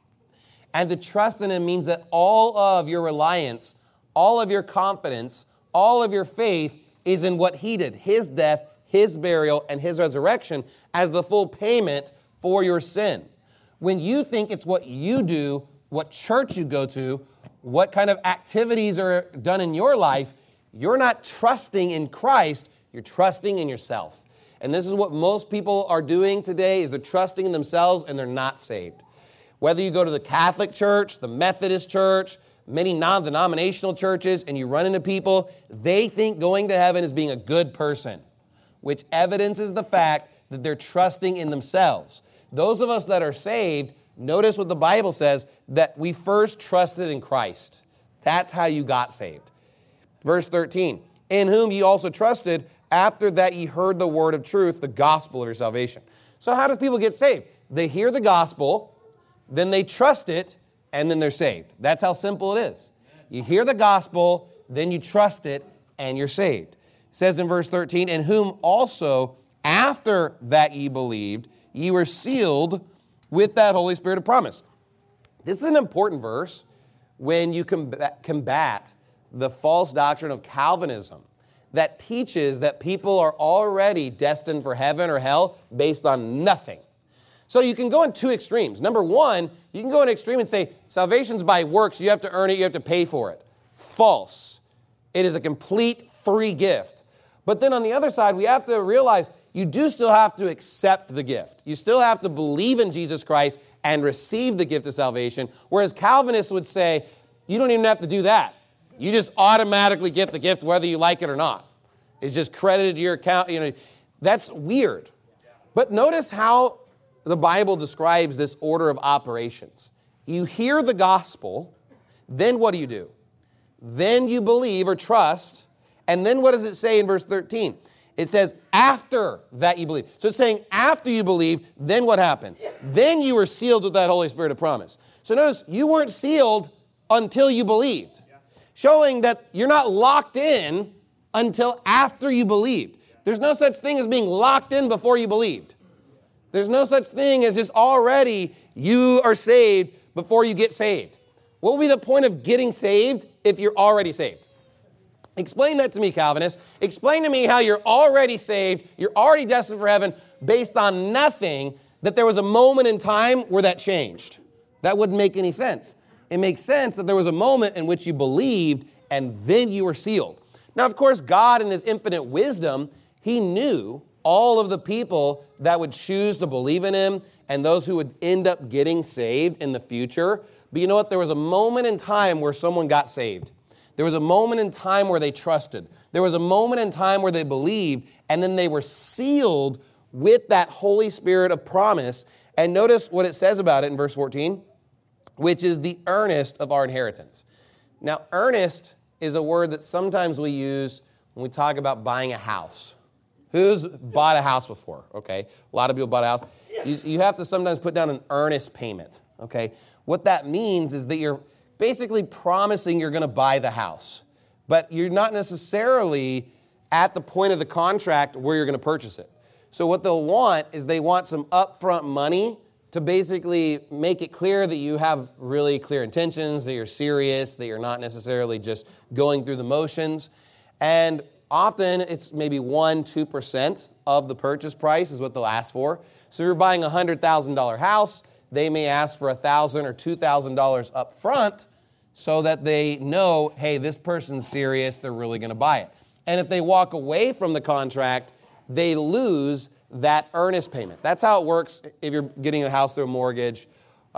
[SPEAKER 4] And to trust in him means that all of your reliance, all of your confidence, all of your faith is in what he did, his death, his burial, and his resurrection as the full payment for your sin. When you think it's what you do, what church you go to, what kind of activities are done in your life, you're not trusting in Christ, you're trusting in yourself. And this is what most people are doing today, is they're trusting in themselves and they're not saved. Whether you go to the Catholic Church, the Methodist Church, many non-denominational churches, and you run into people, they think going to heaven is being a good person, which evidences the fact that they're trusting in themselves. Those of us that are saved, notice what the Bible says, that we first trusted in Christ. That's how you got saved. Verse 13, in whom ye also trusted, after that ye heard the word of truth, the gospel of your salvation. So how do people get saved? They hear the gospel, then they trust it, and then they're saved. That's how simple it is. You hear the gospel, then you trust it, and you're saved. It says in verse 13, in whom also, after that ye believed, ye were sealed with that Holy Spirit of promise. This is an important verse when you combat the false doctrine of Calvinism that teaches that people are already destined for heaven or hell based on nothing. So you can go in two extremes. Number one, you can go in an extreme and say, salvation's by works, you have to earn it, you have to pay for it. False. It is a complete free gift. But then on the other side, we have to realize you do still have to accept the gift. You still have to believe in Jesus Christ and receive the gift of salvation. Whereas Calvinists would say, you don't even have to do that. You just automatically get the gift whether you like it or not. It's just credited to your account. That's weird. But notice how the Bible describes this order of operations. You hear the gospel, then what do? Then you believe or trust, and then what does it say in verse 13? It says, after that you believe. So it's saying after you believe, then what happens? Then you were sealed with that Holy Spirit of promise. So notice, you weren't sealed until you believed, showing that you're not locked in until after you believed. There's no such thing as being locked in before you believed. There's no such thing as just already you are saved before you get saved. What would be the point of getting saved if you're already saved? Explain that to me, Calvinists. Explain to me how you're already saved, you're already destined for heaven based on nothing, that there was a moment in time where that changed. That wouldn't make any sense. It makes sense that there was a moment in which you believed and then you were sealed. Now, of course, God in His infinite wisdom, He knew all of the people that would choose to believe in Him and those who would end up getting saved in the future. But you know what? There was a moment in time where someone got saved. There was a moment in time where they trusted. There was a moment in time where they believed, and then they were sealed with that Holy Spirit of promise. And notice what it says about it in verse 14, which is the earnest of our inheritance. Now, earnest is a word that sometimes we use when we talk about buying a house. Who's bought a house before? Okay, a lot of people bought a house. You have to sometimes put down an earnest payment. Okay, what that means is that you're basically promising you're going to buy the house, but you're not necessarily at the point of the contract where you're going to purchase it. So what they'll want is they want some upfront money to basically make it clear that you have really clear intentions, that you're serious, that you're not necessarily just going through the motions. And often it's maybe 1-2% of the purchase price is what they'll ask for. So if you're buying a $100,000 house, they may ask for $1,000 or $2,000 up front so that they know, hey, this person's serious, they're really going to buy it. And if they walk away from the contract, they lose that earnest payment. That's how it works if you're getting a house through a mortgage.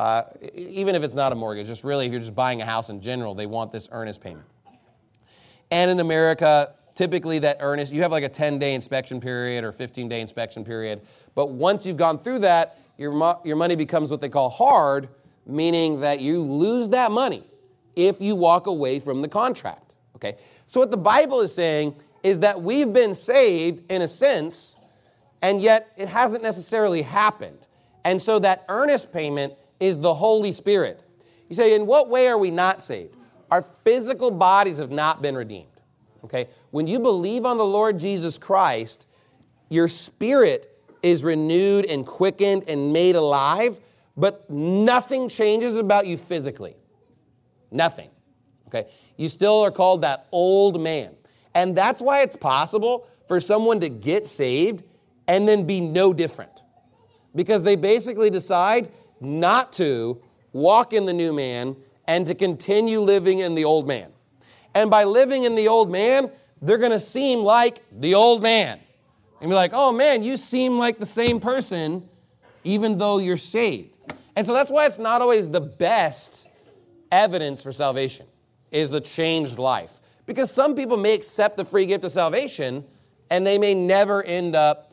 [SPEAKER 4] Even if it's not a mortgage, just really if you're just buying a house in general, they want this earnest payment. And in America, typically that earnest, you have like a 10-day inspection period or 15-day inspection period. But once you've gone through that, your money becomes what they call hard, meaning that you lose that money if you walk away from the contract. Okay? So what the Bible is saying is that we've been saved in a sense, and yet it hasn't necessarily happened. And so that earnest payment is the Holy Spirit. You say, in what way are we not saved? Our physical bodies have not been redeemed. Okay? When you believe on the Lord Jesus Christ, your spirit is renewed and quickened and made alive, but nothing changes about you physically. Nothing. Okay? You still are called that old man. And that's why it's possible for someone to get saved and then be no different. Because they basically decide not to walk in the new man and to continue living in the old man. And by living in the old man, they're going to seem like the old man. And be like, oh man, you seem like the same person even though you're saved. And so that's why it's not always the best evidence for salvation is the changed life. Because some people may accept the free gift of salvation and they may never end up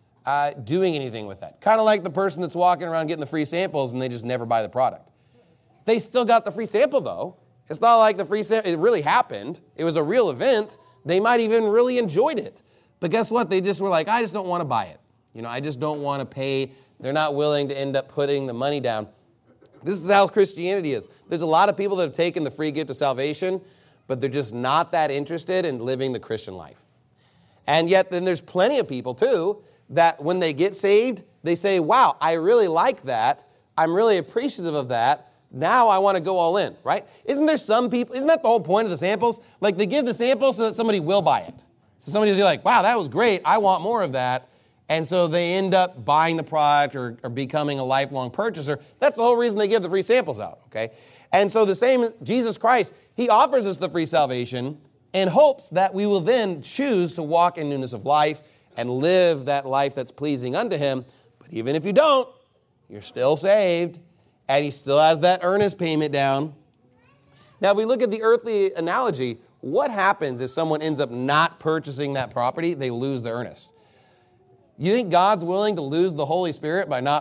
[SPEAKER 4] doing anything with that. Kind of like the person that's walking around getting the free samples and they just never buy the product. They still got the free sample though. It's not like the free sample, it really happened. It was a real event. They might even really enjoyed it. But guess what? They just were like, I just don't want to buy it. I just don't want to pay. They're not willing to end up putting the money down. This is how Christianity is. There's a lot of people that have taken the free gift of salvation, but they're just not that interested in living the Christian life. And yet then there's plenty of people too that when they get saved, they say, wow, I really like that. I'm really appreciative of that. Now I want to go all in, right? Isn't that the whole point of the samples? Like they give the samples so that somebody will buy it. So somebody will be like, wow, that was great. I want more of that. And so they end up buying the product or becoming a lifelong purchaser. That's the whole reason they give the free samples out, okay? And so the same, Jesus Christ, He offers us the free salvation in hopes that we will then choose to walk in newness of life and live that life that's pleasing unto Him. But even if you don't, you're still saved, and He still has that earnest payment down. Now, if we look at the earthly analogy, what happens if someone ends up not purchasing that property? They lose the earnest. You think God's willing to lose the Holy Spirit by not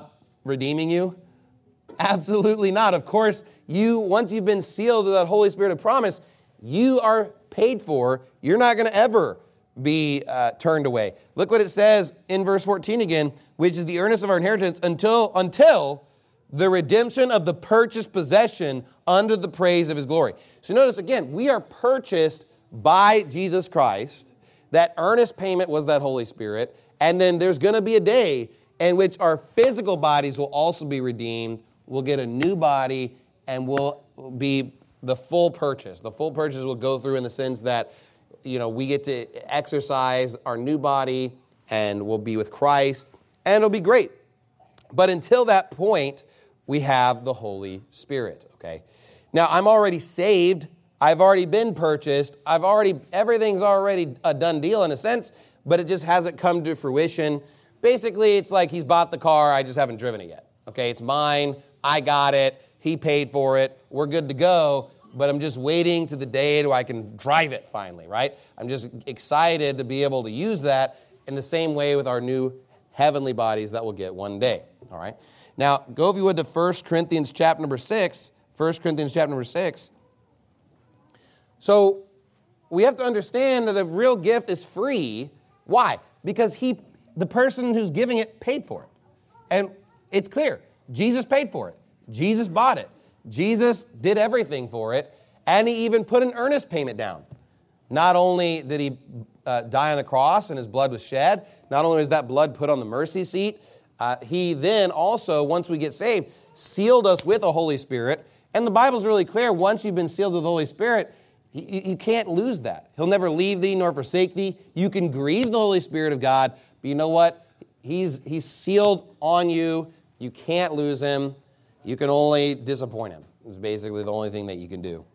[SPEAKER 4] redeeming you? Absolutely not. Of course, once you've been sealed with that Holy Spirit of promise, you are paid for. You're not going to ever be turned away. Look what it says in verse 14 again, which is the earnest of our inheritance until the redemption of the purchased possession under the praise of his glory. So notice again, we are purchased by Jesus Christ. That earnest payment was that Holy Spirit. And then there's going to be a day in which our physical bodies will also be redeemed. We'll get a new body and we'll be the full purchase. The full purchase will go through in the sense that, we get to exercise our new body and we'll be with Christ and it'll be great. But until that point, we have the Holy Spirit, okay? Now, I'm already saved. I've already been purchased. Everything's already a done deal in a sense, but it just hasn't come to fruition. Basically, it's like he's bought the car. I just haven't driven it yet, okay? It's mine. I got it. He paid for it. We're good to go. But I'm just waiting to the day I can drive it finally, right? I'm just excited to be able to use that in the same way with our new heavenly bodies that we'll get one day, all right? Now, go if you would to 1 Corinthians chapter number 6. 1 Corinthians chapter number 6. So we have to understand that a real gift is free. Why? Because the person who's giving it paid for it. And it's clear. Jesus paid for it. Jesus bought it. Jesus did everything for it, and he even put an earnest payment down. Not only did he die on the cross and his blood was shed, not only was that blood put on the mercy seat, he then also, once we get saved, sealed us with the Holy Spirit. And the Bible's really clear, once you've been sealed with the Holy Spirit, you can't lose that. He'll never leave thee nor forsake thee. You can grieve the Holy Spirit of God, but you know what? He's sealed on you. You can't lose him. You can only disappoint him. It's basically the only thing that you can do.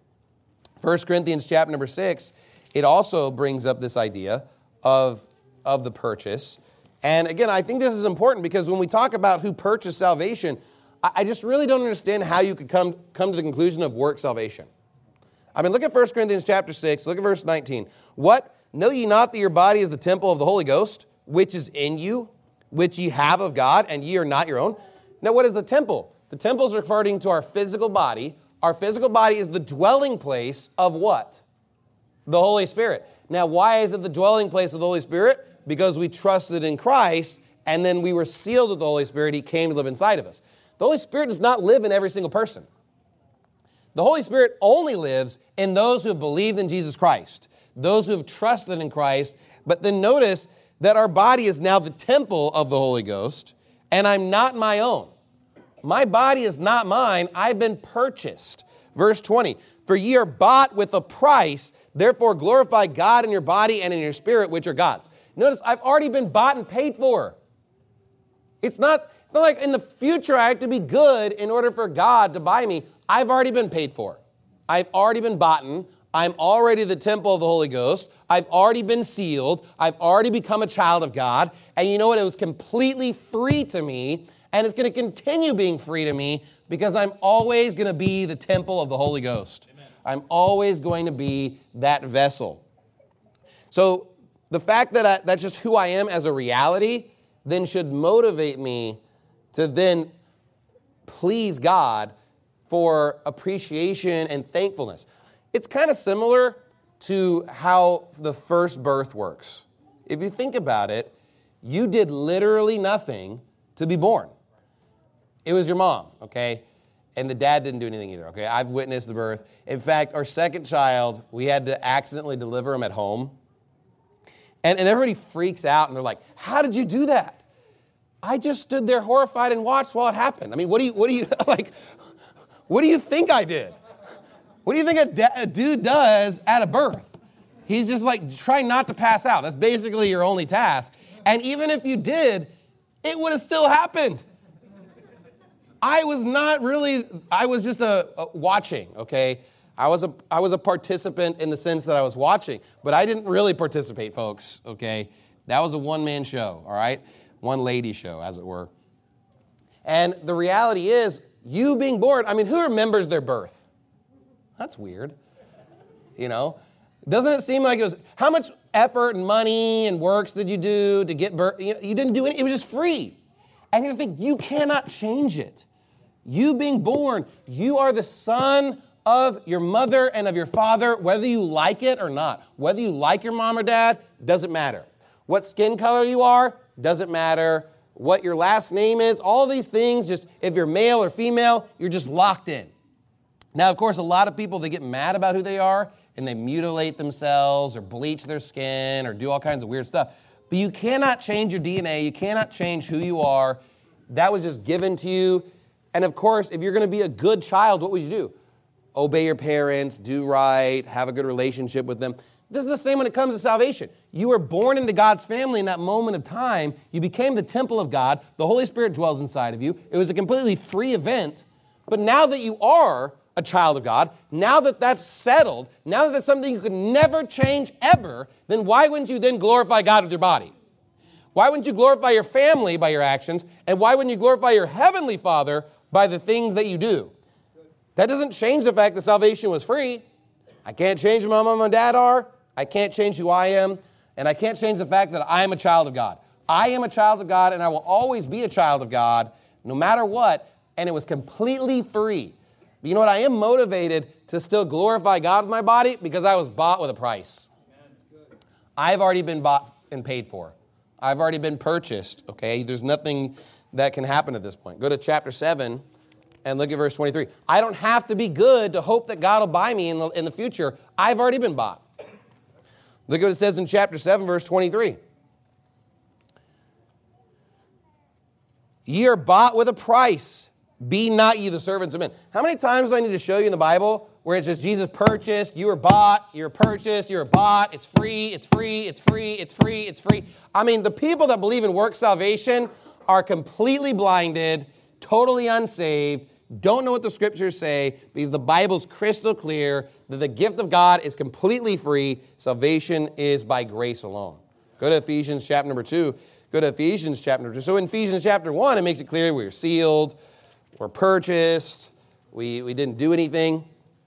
[SPEAKER 4] 1 Corinthians chapter number 6, it also brings up this idea of the purchase. And again, I think this is important because when we talk about who purchased salvation, I just really don't understand how you could come to the conclusion of work salvation. I mean, look at 1 Corinthians chapter 6, look at verse 19. What? Know ye not that your body is the temple of the Holy Ghost, which is in you, which ye have of God, and ye are not your own? Now, what is the temple? The temple is referring to our physical body. Our physical body is the dwelling place of what? The Holy Spirit. Now, why is it the dwelling place of the Holy Spirit? Because we trusted in Christ, and then we were sealed with the Holy Spirit. He came to live inside of us. The Holy Spirit does not live in every single person. The Holy Spirit only lives in those who have believed in Jesus Christ, those who have trusted in Christ. But then notice that our body is now the temple of the Holy Ghost, and I'm not my own. My body is not mine. I've been purchased. Verse 20, for ye are bought with a price, therefore glorify God in your body and in your spirit, which are God's. Notice, I've already been bought and paid for. It's not like in the future I have to be good in order for God to buy me. I've already been paid for. I've already been bought. I'm already the temple of the Holy Ghost. I've already been sealed. I've already become a child of God. And you know what? It was completely free to me. And it's going to continue being free to me because I'm always going to be the temple of the Holy Ghost. Amen. I'm always going to be that vessel. So the fact that that's just who I am as a reality then should motivate me to then please God for appreciation and thankfulness. It's kind of similar to how the first birth works. If you think about it, you did literally nothing to be born. It was your mom, okay? And the dad didn't do anything either, okay? I've witnessed the birth. In fact, our second child, we had to accidentally deliver him at home. And everybody freaks out, and they're like, how did you do that? I just stood there horrified and watched while it happened. I mean, what do you like, what do you think I did? What do you think a dude does at a birth? He's just like trying not to pass out. That's basically your only task. And even if you did, it would have still happened. I was just watching, okay? I was a participant in the sense that I was watching, but I didn't really participate, folks, okay? That was a one-man show, all right? One lady show, as it were. And the reality is, you being born, I mean, who remembers their birth? That's weird. You know? Doesn't it seem like it was, how much effort and money and works did you do to get birth? You didn't do any, it was just free. And here's the thing, you cannot change it. You being born, you are the son of your mother and of your father, whether you like it or not. Whether you like your mom or dad, doesn't matter. What skin color you are, doesn't matter. What your last name is, all these things, just if you're male or female, you're just locked in. Now, of course, a lot of people, they get mad about who they are, and they mutilate themselves or bleach their skin or do all kinds of weird stuff. But you cannot change your DNA. You cannot change who you are. That was just given to you. And of course, if you're going to be a good child, what would you do? Obey your parents, do right, have a good relationship with them. This is the same when it comes to salvation. You were born into God's family in that moment of time. You became the temple of God. The Holy Spirit dwells inside of you. It was a completely free event. But now that you are a child of God, now that that's settled, now that that's something you could never change ever, then why wouldn't you then glorify God with your body? Why wouldn't you glorify your family by your actions? And why wouldn't you glorify your heavenly Father by the things that you do? That doesn't change the fact that salvation was free. I can't change who my mom and dad are. I can't change who I am. And I can't change the fact that I am a child of God. I am a child of God, and I will always be a child of God, no matter what. And it was completely free. But you know what? I am motivated to still glorify God with my body because I was bought with a price. I've already been bought and paid for. I've already been purchased, okay? There's nothing that can happen at this point. Go to chapter 7 and look at verse 23. I don't have to be good to hope that God will buy me in the future. I've already been bought. Look at what it says in chapter 7, verse 23. Ye are bought with a price. Be not ye the servants of men. How many times do I need to show you in the Bible where it says Jesus purchased, you were bought, you're purchased, you're bought, it's free, it's free, it's free, it's free, it's free. I mean, the people that believe in work salvation are completely blinded, totally unsaved, don't know what the scriptures say, because the Bible's crystal clear that the gift of God is completely free. Salvation is by grace alone. Go to Ephesians chapter number 2. Go to Ephesians chapter number 2. So in Ephesians chapter 1, it makes it clear we were sealed, we're purchased, we didn't do anything.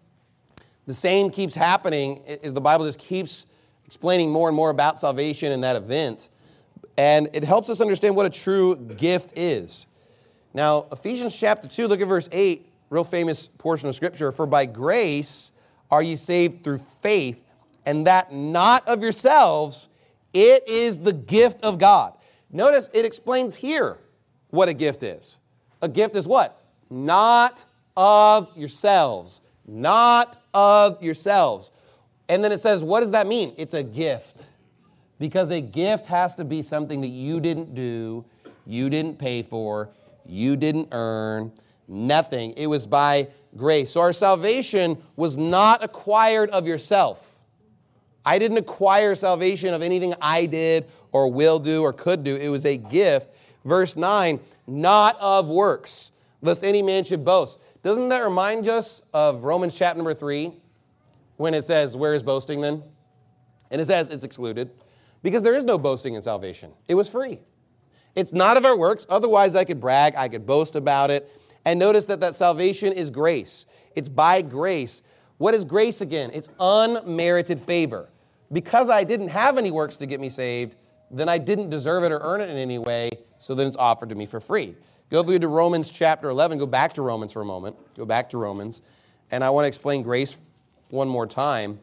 [SPEAKER 4] The same keeps happening. The Bible just keeps explaining more and more about salvation and that event. And it helps us understand what a true gift is. Now, Ephesians chapter 2, look at verse 8, real famous portion of Scripture. For by grace are ye saved through faith, and that not of yourselves, it is the gift of God. Notice it explains here what a gift is. A gift is what? Not of yourselves. Not of yourselves. And then it says, what does that mean? It's a gift. Because a gift has to be something that you didn't do, you didn't pay for, you didn't earn, nothing. It was by grace. So our salvation was not acquired of yourself. I didn't acquire salvation of anything I did or will do or could do. It was a gift. Verse 9, not of works, lest any man should boast. Doesn't that remind us of Romans chapter number 3 when it says, where is boasting then? And it says it's excluded because there is no boasting in salvation. It was free. It's not of our works. Otherwise, I could brag. I could boast about it. And notice that salvation is grace. It's by grace. What is grace again? It's unmerited favor. Because I didn't have any works to get me saved, then I didn't deserve it or earn it in any way, so then it's offered to me for free. Go to Romans chapter 11. Go back to Romans for a moment. Go back to Romans. And I want to explain grace one more time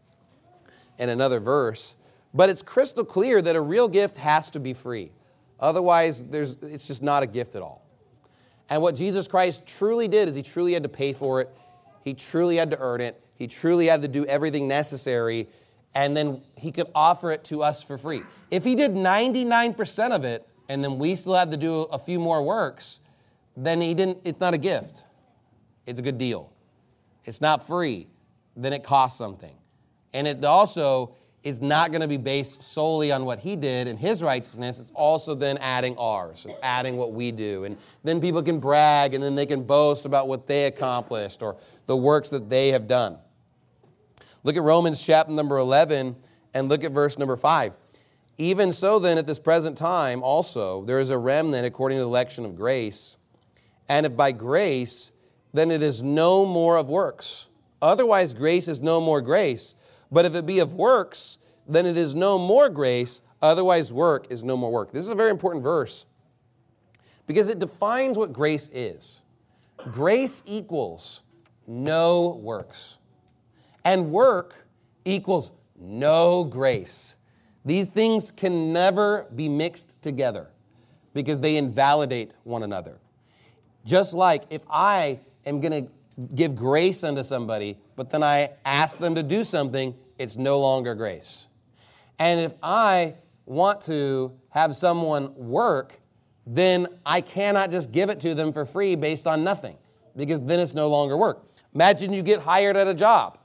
[SPEAKER 4] in another verse. But it's crystal clear that a real gift has to be free. Otherwise, it's just not a gift at all. And what Jesus Christ truly did is he truly had to pay for it. He truly had to earn it. He truly had to do everything necessary. And then he could offer it to us for free. If he did 99% of it, and then we still had to do a few more works, then it's not a gift. It's a good deal. It's not free. Then it costs something. And it also is not going to be based solely on what he did and his righteousness. It's also then adding ours. It's adding what we do. And then people can brag, and then they can boast about what they accomplished or the works that they have done. Look at Romans chapter number 11 and look at verse number 5. Even so then, at this present time also, there is a remnant according to the election of grace. And if by grace, then it is no more of works. Otherwise, grace is no more grace. But if it be of works, then it is no more grace. Otherwise, work is no more work. This is a very important verse because it defines what grace is. Grace equals no works. And work equals no grace. These things can never be mixed together because they invalidate one another. Just like if I am going to give grace unto somebody, but then I ask them to do something, it's no longer grace. And if I want to have someone work, then I cannot just give it to them for free based on nothing, because then it's no longer work. Imagine you get hired at a job.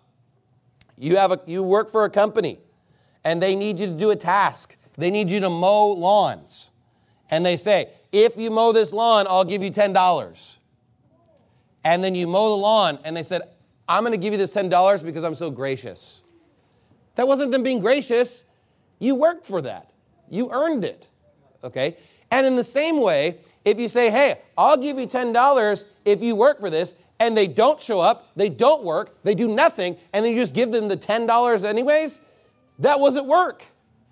[SPEAKER 4] You work for a company, and they need you to do a task. They need you to mow lawns. And they say, if you mow this lawn, I'll give you $10. And then you mow the lawn, and they said, I'm going to give you this $10 because I'm so gracious. That wasn't them being gracious. You worked for that. You earned it. Okay? And in the same way, if you say, hey, I'll give you $10 if you work for this, and they don't show up, they don't work, they do nothing, and then you just give them the $10 anyways, that wasn't work.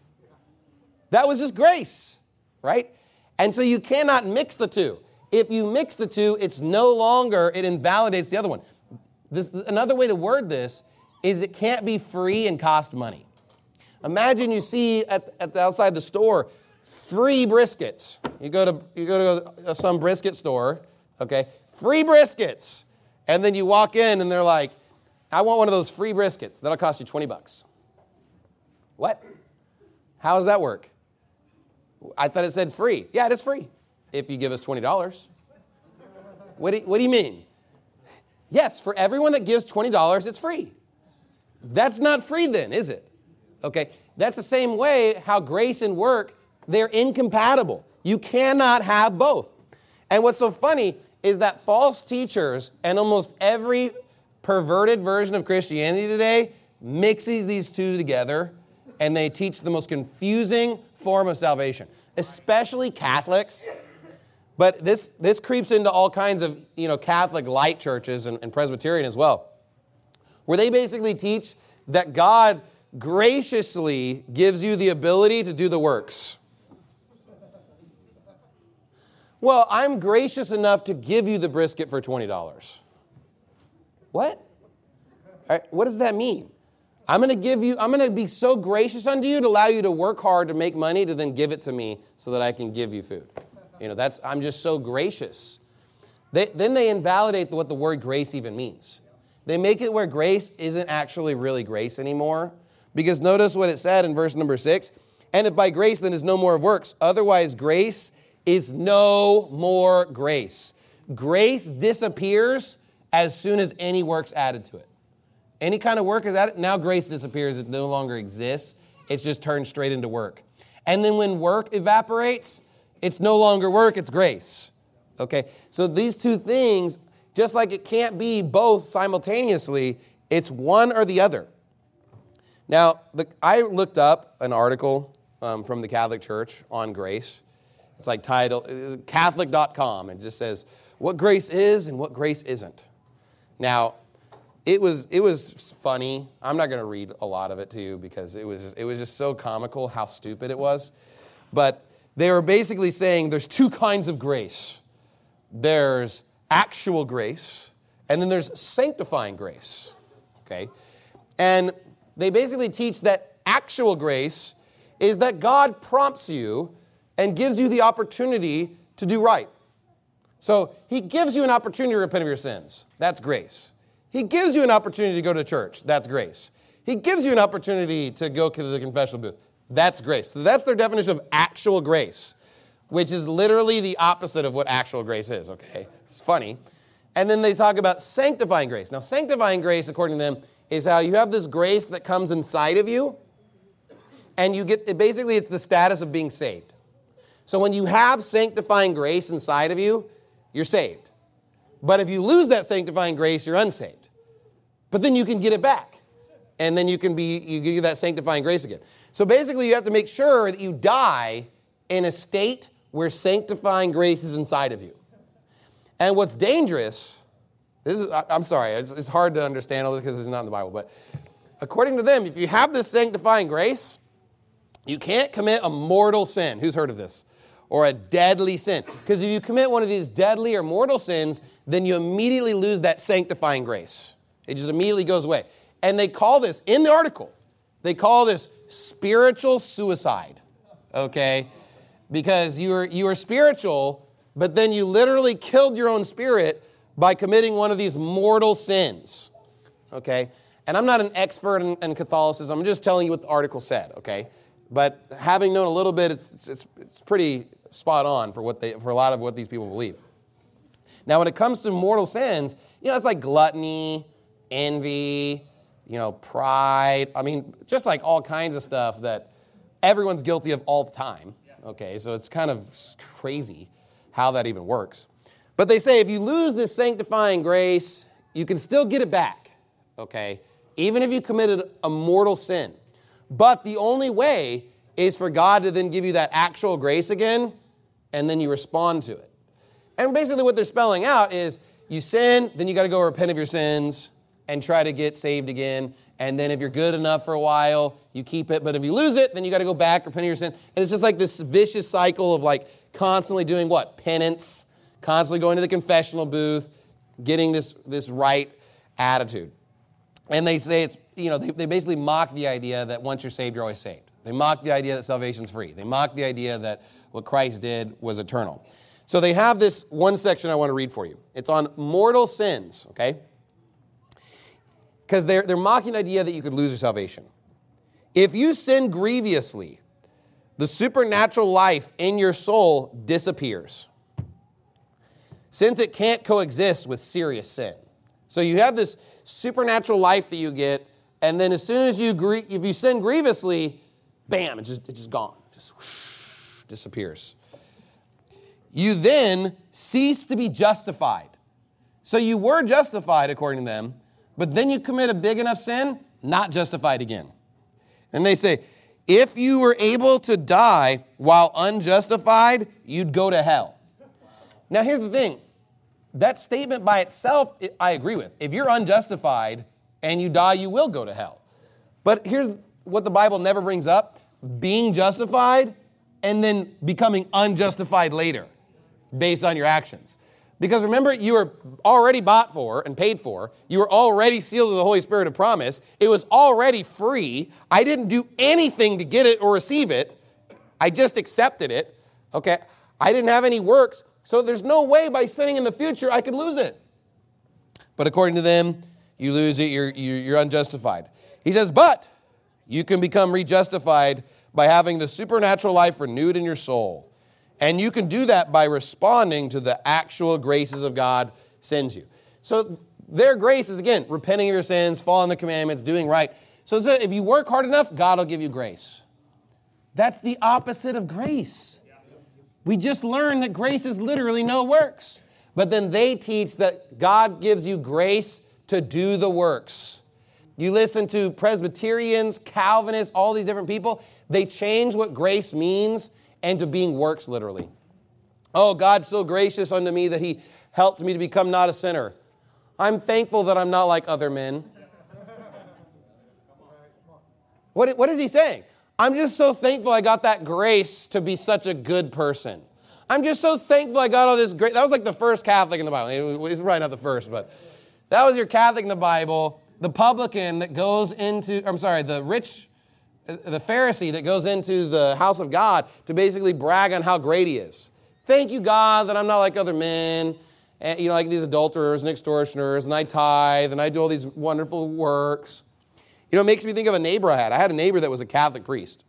[SPEAKER 4] That was just grace, right? And so you cannot mix the two. If you mix the two, it's no longer, it invalidates the other one. Another way to word this is it can't be free and cost money. Imagine you see at the outside the store, free briskets. You go to some brisket store, okay, free briskets. And then you walk in and they're like, I want one of those free briskets. That'll cost you $20. What? How does that work? I thought it said free. Yeah, it is free if you give us $20. What do you mean? Yes, for everyone that gives $20, it's free. That's not free then, is it? Okay, that's the same way how grace and work, they're incompatible. You cannot have both. And what's so funny is that false teachers and almost every perverted version of Christianity today mixes these two together, and they teach the most confusing form of salvation, especially Catholics. But this creeps into all kinds of Catholic light churches and Presbyterian as well, where they basically teach that God graciously gives you the ability to do the works. Well, I'm gracious enough to give you the brisket for $20. What? All right, what does that mean? I'm going to be so gracious unto you to allow you to work hard to make money to then give it to me so that I can give you food. I'm just so gracious. Then they invalidate what the word grace even means. They make it where grace isn't actually really grace anymore. Because notice what it said in verse number 6. And if by grace then is no more of works, otherwise grace is no more grace. Grace disappears as soon as any work's added to it. Any kind of work is added, now grace disappears. It no longer exists. It's just turned straight into work. And then when work evaporates, it's no longer work, it's grace. Okay? So these two things, just like it can't be both simultaneously, it's one or the other. Now, I looked up an article from the Catholic Church on grace. It's like titled Catholic.com. It just says what grace is and what grace isn't. Now, it was funny. I'm not going to read a lot of it to you because it was just so comical how stupid it was. But they were basically saying there's two kinds of grace. There's actual grace, and then there's sanctifying grace. Okay? And they basically teach that actual grace is that God prompts you and gives you the opportunity to do right. So he gives you an opportunity to repent of your sins. That's grace. He gives you an opportunity to go to church. That's grace. He gives you an opportunity to go to the confessional booth. That's grace. So that's their definition of actual grace, which is literally the opposite of what actual grace is, okay? It's funny. And then they talk about sanctifying grace. Now, sanctifying grace, according to them, is how you have this grace that comes inside of you, and you get, basically it's the status of being saved. So when you have sanctifying grace inside of you, you're saved. But if you lose that sanctifying grace, you're unsaved. But then you can get it back. And then you get that sanctifying grace again. So basically you have to make sure that you die in a state where sanctifying grace is inside of you. And what's dangerous, I'm sorry, it's hard to understand all this because it's not in the Bible, but according to them, if you have this sanctifying grace, you can't commit a mortal sin. Who's heard of this? or a deadly sin. Because if you commit one of these deadly or mortal sins, then you immediately lose that sanctifying grace. It just immediately goes away. And they call this, in the article, they call this spiritual suicide, okay? Because you were spiritual, but then you literally killed your own spirit by committing one of these mortal sins, okay? And I'm not an expert in Catholicism. I'm just telling you what the article said, okay? But having known a little bit, it's pretty spot on for a lot of what these people believe. Now, when it comes to mortal sins, it's like gluttony, envy, pride. I mean, just like all kinds of stuff that everyone's guilty of all the time. Okay, so it's kind of crazy how that even works. But they say if you lose this sanctifying grace, you can still get it back, okay, even if you committed a mortal sin. But the only way is for God to then give you that actual grace again, and then you respond to it. And basically what they're spelling out is you sin, then you got to go repent of your sins and try to get saved again. And then if you're good enough for a while, you keep it. But if you lose it, then you got to go back, repent of your sin. And it's just like this vicious cycle of like constantly doing what? Penance, constantly going to the confessional booth, getting this right attitude. And they say it's, they basically mock the idea that once you're saved, you're always saved. They mock the idea that salvation's free. They mock the idea that what Christ did was eternal. So they have this one section I want to read for you. It's on mortal sins, okay? Because they're mocking the idea that you could lose your salvation. If you sin grievously, the supernatural life in your soul disappears, since it can't coexist with serious sin. So you have this supernatural life that you get, and then as soon as if you sin grievously, bam, it's just gone. Just whoosh, disappears. You then cease to be justified. So you were justified according to them, but then you commit a big enough sin, not justified again. And they say, if you were able to die while unjustified, you'd go to hell. Now here's the thing. That statement by itself, I agree with. If you're unjustified and you die, you will go to hell. But here's what the Bible never brings up. Being justified and then becoming unjustified later based on your actions. Because remember, you were already bought for and paid for. You were already sealed with the Holy Spirit of promise. It was already free. I didn't do anything to get it or receive it. I just accepted it. Okay? I didn't have any works. So there's no way by sinning in the future I could lose it. But according to them, you lose it, you're unjustified. He says, but you can become rejustified by having the supernatural life renewed in your soul. And you can do that by responding to the actual graces of God sends you. So their grace is, again, repenting of your sins, following the commandments, doing right. So if you work hard enough, God will give you grace. That's the opposite of grace. We just learned that grace is literally no works. But then they teach that God gives you grace to do the works. You listen to Presbyterians, Calvinists, all these different people, they change what grace means into being works literally. Oh, God's so gracious unto me that he helped me to become not a sinner. I'm thankful that I'm not like other men. What is he saying? I'm just so thankful I got that grace to be such a good person. I'm just so thankful I got all this grace. That was like the first Catholic in the Bible. It's probably not the first, but that was your Catholic in the Bible. The publican that goes into, the Pharisee that goes into the house of God to basically brag on how great he is. Thank you, God, that I'm not like other men, and, like these adulterers and extortioners, and I tithe, and I do all these wonderful works. It makes me think of a neighbor I had. I had a neighbor that was a Catholic priest.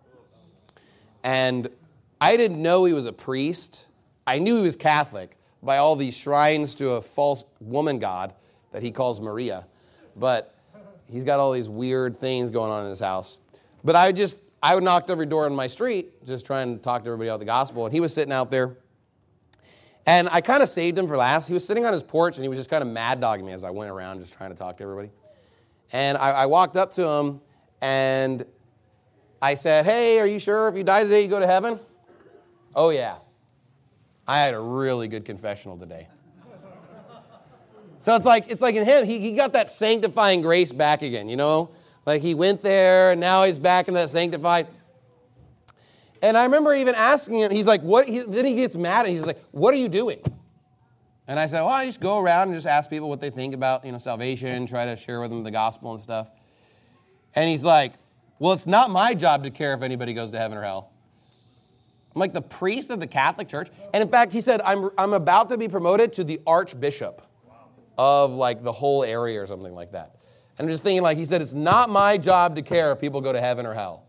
[SPEAKER 4] And I didn't know he was a priest. I knew he was Catholic by all these shrines to a false woman god that he calls Maria. But he's got all these weird things going on in his house. But I would knock every door on my street, just trying to talk to everybody about the gospel. And he was sitting out there. And I kind of saved him for last. He was sitting on his porch, and he was just kind of mad-dogging me as I went around just trying to talk to everybody. And I walked up to him, and I said, hey, are you sure if you die today, you go to heaven? Oh, yeah. I had a really good confessional today. So it's like in him, he got that sanctifying grace back again, Like he went there, and now he's back into that sanctified. And I remember even asking him, he's like, what? Then he gets mad and he's like, what are you doing? And I said, well, I just go around and just ask people what they think about, salvation, try to share with them the gospel and stuff. And he's like, well, it's not my job to care if anybody goes to heaven or hell. I'm like the priest of the Catholic Church. And in fact, he said, I'm about to be promoted to the archbishop of like the whole area or something like that. And I'm just thinking, like, he said, it's not my job to care if people go to heaven or hell.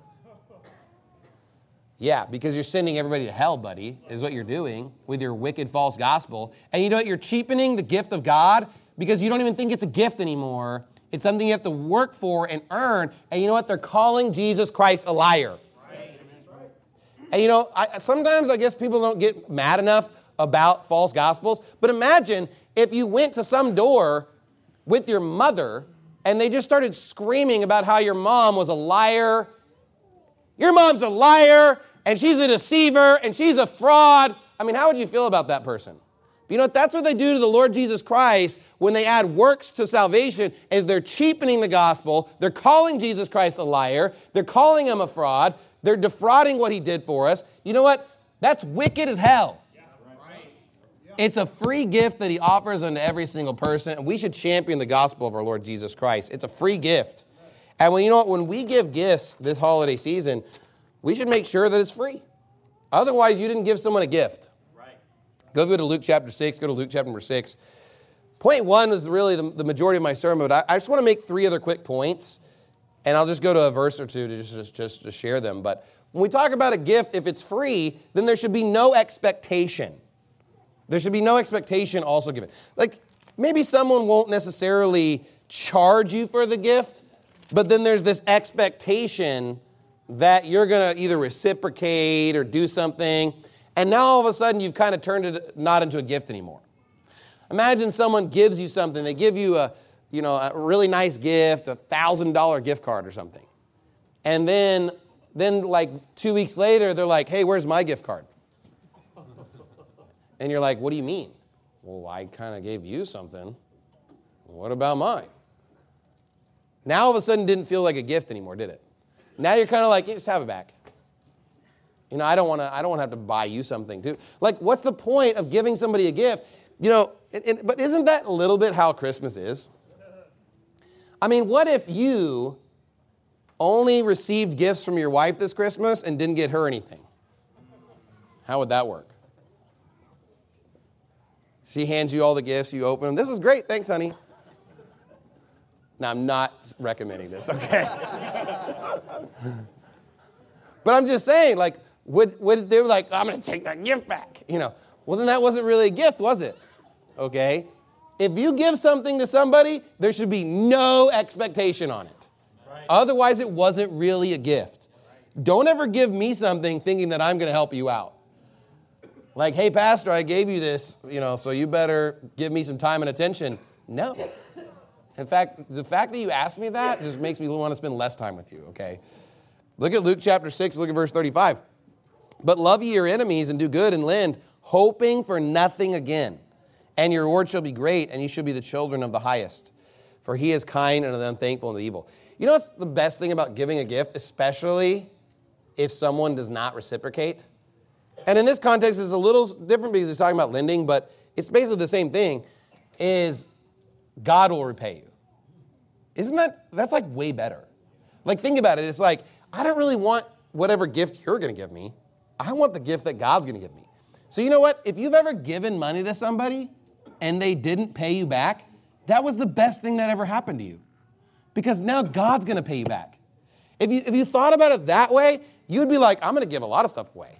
[SPEAKER 4] Yeah, because you're sending everybody to hell, buddy, is what you're doing with your wicked false gospel. And you know what? You're cheapening the gift of God because you don't even think it's a gift anymore. It's something you have to work for and earn. And you know what? They're calling Jesus Christ a liar. Right. And sometimes I guess people don't get mad enough about false gospels. But imagine if you went to some door with your mother and they just started screaming about how your mom was a liar. Your mom's a liar, and she's a deceiver, and she's a fraud. I mean, how would you feel about that person? But you know what? That's what they do to the Lord Jesus Christ when they add works to salvation, is they're cheapening the gospel. They're calling Jesus Christ a liar. They're calling him a fraud. They're defrauding what he did for us. You know what? That's wicked as hell. It's a free gift that he offers unto every single person, and we should champion the gospel of our Lord Jesus Christ. It's a free gift. And when we give gifts this holiday season, we should make sure that it's free. Otherwise, you didn't give someone a gift. Right. Go to Luke chapter 6. Go to Luke chapter number 6. Point 1 is really the majority of my sermon, but I just want to make 3 other quick points, and I'll just go to a verse or two to just to share them. But when we talk about a gift, if it's free, then there should be no expectation. There should be no expectation also given. Like, maybe someone won't necessarily charge you for the gift, but then there's this expectation that you're going to either reciprocate or do something. And now all of a sudden you've kind of turned it not into a gift anymore. Imagine someone gives you something. They give you a really nice gift, a $1,000 gift card or something. And then like 2 weeks later, they're like, hey, where's my gift card? And you're like, what do you mean? Well, I kind of gave you something. What about mine? Now all of a sudden it didn't feel like a gift anymore, did it? Now you're kind of like, just have it back. I don't want to have to buy you something too. Like, what's the point of giving somebody a gift? But isn't that a little bit how Christmas is? I mean, what if you only received gifts from your wife this Christmas and didn't get her anything? How would that work? She hands you all the gifts, you open them. This was great, thanks, honey. Now, I'm not recommending this, okay? But I'm just saying, like, would they were like, I'm going to take that gift back, Well, then that wasn't really a gift, was it? Okay? If you give something to somebody, there should be no expectation on it. Right. Otherwise, it wasn't really a gift. Right. Don't ever give me something thinking that I'm going to help you out. Like, hey, pastor, I gave you this, so you better give me some time and attention. No. In fact, the fact that you asked me that just makes me want to spend less time with you, okay? Look at Luke chapter 6, look at verse 35. But love ye your enemies and do good and lend, hoping for nothing again. And your reward shall be great, and you shall be the children of the highest. For he is kind and unthankful and evil. You know what's the best thing about giving a gift, especially if someone does not reciprocate? And in this context, it's a little different because he's talking about lending, but it's basically the same thing, is God will repay you. That's like way better. Like, think about it. It's like, I don't really want whatever gift you're going to give me. I want the gift that God's going to give me. So you know what? If you've ever given money to somebody and they didn't pay you back, that was the best thing that ever happened to you. Because now God's going to pay you back. If you thought about it that way, you'd be like, I'm going to give a lot of stuff away.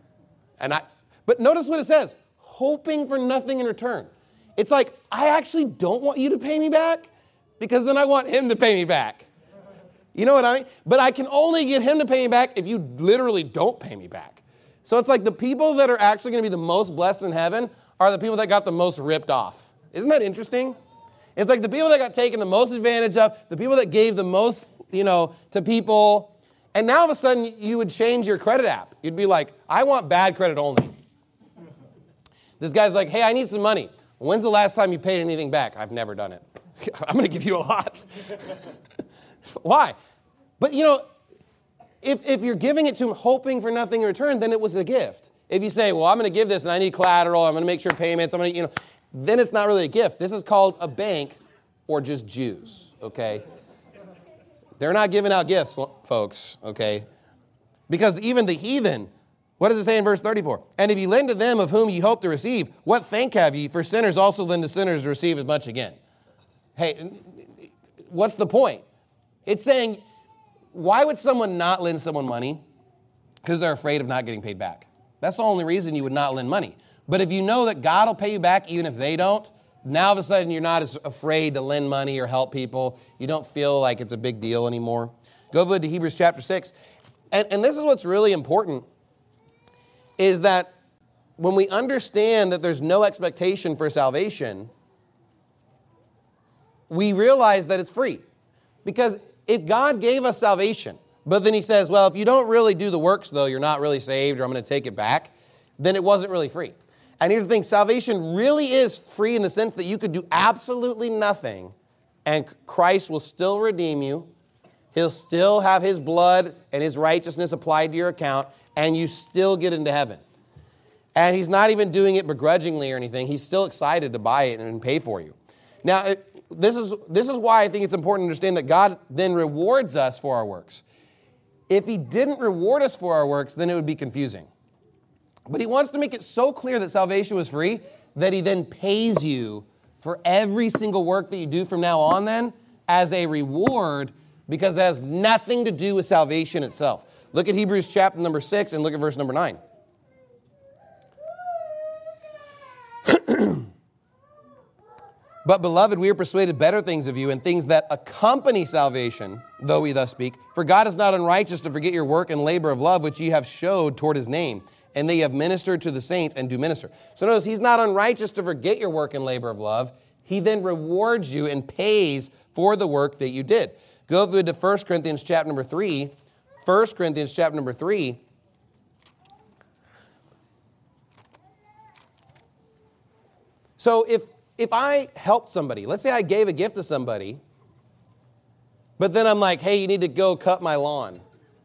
[SPEAKER 4] But notice what it says, hoping for nothing in return. It's like, I actually don't want you to pay me back because then I want him to pay me back. You know what I mean? But I can only get him to pay me back if you literally don't pay me back. So it's like the people that are actually going to be the most blessed in heaven are the people that got the most ripped off. Isn't that interesting? It's like the people that got taken the most advantage of, the people that gave the most, to people. And now all of a sudden you would change your credit app. You'd be like, I want bad credit only. This guy's like, hey, I need some money. When's the last time you paid anything back? I've never done it. I'm going to give you a lot. Why? But, if you're giving it to him hoping for nothing in return, then it was a gift. If you say, well, I'm going to give this and I need collateral, I'm going to make sure payments, then it's not really a gift. This is called a bank or just Jews, okay? They're not giving out gifts, folks, okay? Because even the heathen, what does it say in verse 34? And if you lend to them of whom ye hope to receive, what thank have ye? For sinners also lend to sinners to receive as much again. Hey, what's the point? It's saying, why would someone not lend someone money? Because they're afraid of not getting paid back. That's the only reason you would not lend money. But if you know that God will pay you back even if they don't, now all of a sudden you're not as afraid to lend money or help people. You don't feel like it's a big deal anymore. Go over to Hebrews chapter 6. And this is what's really important, is that when we understand that there's no expectation for salvation, we realize that it's free. Because if God gave us salvation, but then he says, well, if you don't really do the works, though, you're not really saved, or I'm going to take it back, then it wasn't really free. And here's the thing, salvation really is free in the sense that you could do absolutely nothing, and Christ will still redeem you. He'll still have his blood and his righteousness applied to your account, and you still get into heaven. And he's not even doing it begrudgingly or anything. He's still excited to buy it and pay for you. Now, this is why I think it's important to understand that God then rewards us for our works. If he didn't reward us for our works, then it would be confusing. But he wants to make it so clear that salvation was free that he then pays you for every single work that you do from now on then as a reward, because it has nothing to do with salvation itself. Look at Hebrews chapter number 6 and look at verse number 9. But, beloved, we are persuaded better things of you and things that accompany salvation, though we thus speak. For God is not unrighteous to forget your work and labor of love, which ye have showed toward his name, and they have ministered to the saints and do minister. So notice, he's not unrighteous to forget your work and labor of love. He then rewards you and pays for the work that you did. Go over to 1 Corinthians chapter number 3. 1 Corinthians chapter number 3. So if I help somebody, let's say I gave a gift to somebody, but then I'm like, hey, you need to go cut my lawn.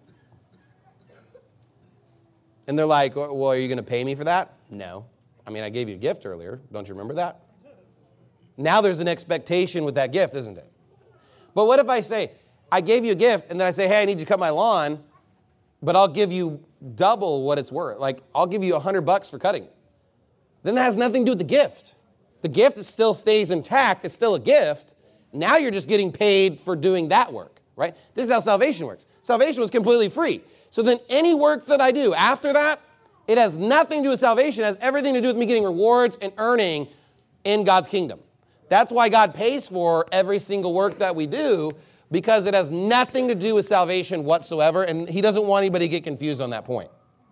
[SPEAKER 4] And they're like, well, are you going to pay me for that? No. I mean, I gave you a gift earlier. Don't you remember that? Now there's an expectation with that gift, isn't it? But what if I say, I gave you a gift, and then I say, hey, I need you to cut my lawn, but I'll give you double what it's worth. Like, I'll give you $100 for cutting it. Then that has nothing to do with the gift. The gift still stays intact. It's still a gift. Now you're just getting paid for doing that work, right? This is how salvation works. Salvation was completely free. So then any work that I do after that, it has nothing to do with salvation. It has everything to do with me getting rewards and earning in God's kingdom. That's why God pays for every single work that we do, because it has nothing to do with salvation whatsoever, and he doesn't want anybody to get confused on that point.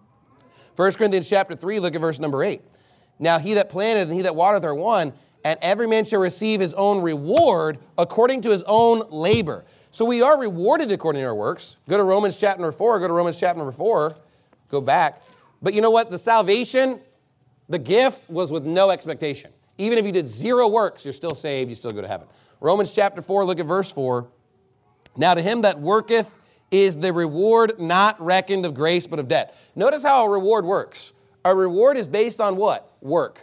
[SPEAKER 4] 1 Corinthians chapter 3, look at verse number 8. Now he that planteth and he that watereth are one, and every man shall receive his own reward according to his own labor. So we are rewarded according to our works. Go to Romans chapter number 4. Go to Romans chapter number 4. Go back. But you know what? The salvation, the gift was with no expectation. Even if you did 0 works, you're still saved. You still go to heaven. Romans chapter 4, look at verse 4. Now to him that worketh is the reward not reckoned of grace but of debt. Notice how a reward works. A reward is based on what? Work.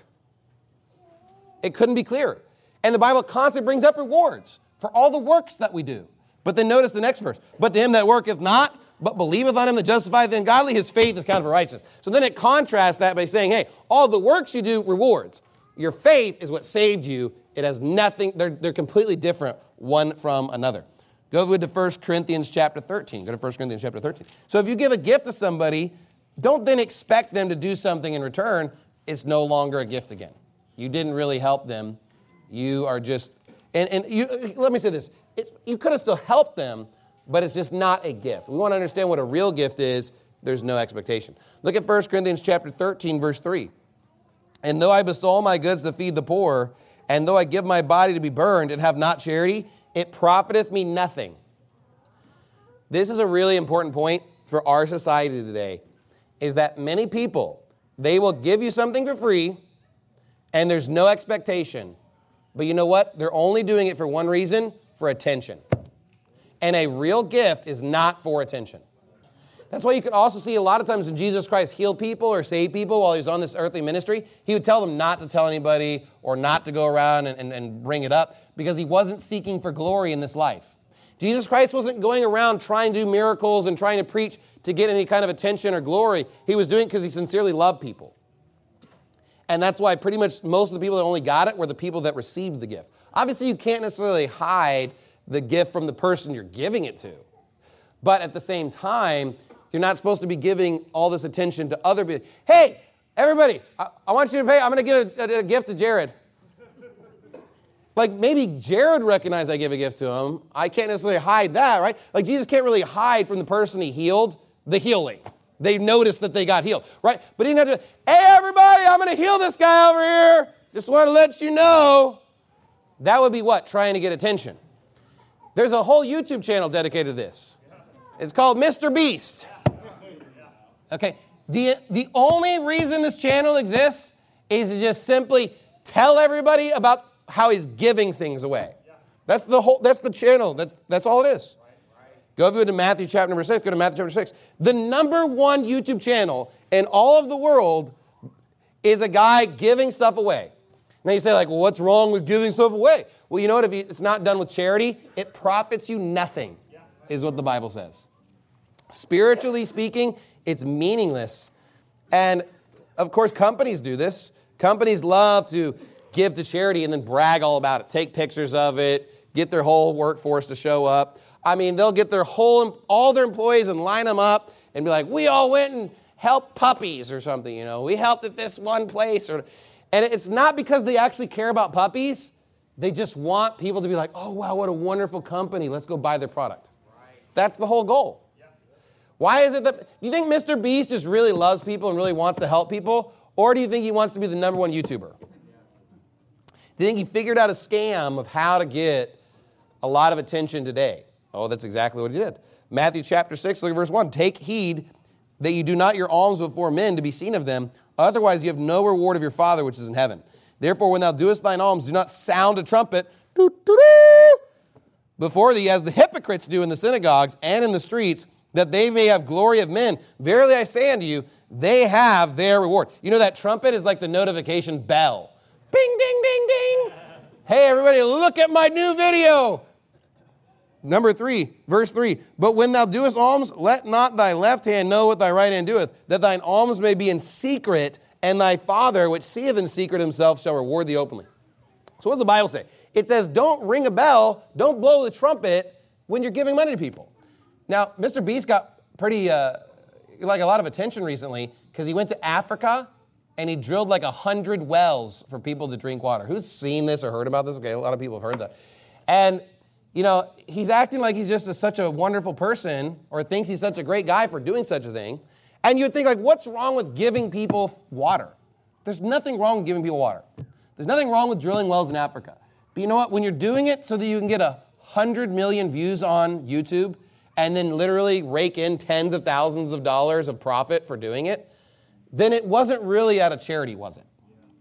[SPEAKER 4] It couldn't be clearer. And the Bible constantly brings up rewards for all the works that we do. But then notice the next verse. But to him that worketh not, but believeth on him that justifieth the ungodly, his faith is counted for righteousness. So then it contrasts that by saying, hey, all the works you do, rewards. Your faith is what saved you. It has nothing, they're completely different one from another. Go over to 1 Corinthians chapter 13. Go to 1 Corinthians chapter 13. So if you give a gift to somebody, don't then expect them to do something in return. It's no longer a gift again. You didn't really help them. You are just, and you, let me say this. You could have still helped them, but it's just not a gift. We want to understand what a real gift is. There's no expectation. Look at 1 Corinthians chapter 13, verse 3. And though I bestow all my goods to feed the poor, and though I give my body to be burned and have not charity, it profiteth me nothing. This is a really important point for our society today, is that many people, they will give you something for free, and there's no expectation. But you know what? They're only doing it for one reason, for attention. And a real gift is not for attention. That's why you can also see a lot of times when Jesus Christ healed people or saved people while he was on this earthly ministry, he would tell them not to tell anybody or not to go around and bring it up because he wasn't seeking for glory in this life. Jesus Christ wasn't going around trying to do miracles and trying to preach to get any kind of attention or glory. He was doing it because he sincerely loved people. And that's why pretty much most of the people that only got it were the people that received the gift. Obviously, you can't necessarily hide the gift from the person you're giving it to. But at the same time, you're not supposed to be giving all this attention to other people. Hey, everybody, I want you to pay. I'm going to give a gift to Jared. Like maybe Jared recognized I gave a gift to him. I can't necessarily hide that, right? Like Jesus can't really hide from the person he healed the healing. They noticed that they got healed, right? But he didn't have to, hey, everybody, I'm going to heal this guy over here. Just want to let you know. That would be what? Trying to get attention. There's a whole YouTube channel dedicated to this. It's called Mr. Beast. Okay, the only reason this channel exists is to just simply tell everybody about how he's giving things away. That's the channel. That's all it is. Go to Matthew chapter number 6. Go to Matthew chapter 6. The number one YouTube channel in all of the world is a guy giving stuff away. Now you say, like, well, what's wrong with giving stuff away? Well, you know what? If it's not done with charity, it profits you nothing, is what the Bible says. Spiritually speaking, it's meaningless. And, of course, companies do this. Companies love to give to charity and then brag all about it, take pictures of it, get their whole workforce to show up. I mean, they'll get all their employees and line them up and be like, we all went and helped puppies or something, you know. We helped at this one place. And it's not because they actually care about puppies. They just want people to be like, oh, wow, what a wonderful company. Let's go buy their product. Right. That's the whole goal. Yeah. Why is it that, you think Mr. Beast just really loves people and really wants to help people? Or do you think he wants to be the number one YouTuber? Do you think he figured out a scam of how to get a lot of attention today? Oh, that's exactly what he did. Matthew chapter 6, look at verse 1. Take heed that you do not your alms before men to be seen of them. Otherwise you have no reward of your Father which is in heaven. Therefore, when thou doest thine alms, do not sound a trumpet before thee, as the hypocrites do in the synagogues and in the streets, that they may have glory of men. Verily I say unto you, they have their reward. You know that trumpet is like the notification bell. Bing, ding, ding, ding. Hey, everybody, look at my new video. Number 3, verse 3. But when thou doest alms, let not thy left hand know what thy right hand doeth, that thine alms may be in secret, and thy Father, which seeth in secret himself, shall reward thee openly. So what does the Bible say? It says, don't ring a bell, don't blow the trumpet when you're giving money to people. Now, Mr. Beast got pretty, like a lot of attention recently because he went to Africa and he drilled like 100 wells for people to drink water. Who's seen this or heard about this? Okay, a lot of people have heard that. And, you know, he's acting like he's just such a wonderful person or thinks he's such a great guy for doing such a thing. And you'd think, like, what's wrong with giving people water? There's nothing wrong with giving people water. There's nothing wrong with drilling wells in Africa. But you know what? When you're doing it so that you can get 100 million views on YouTube and then literally rake in tens of thousands of dollars of profit for doing it, then it wasn't really out of charity, was it?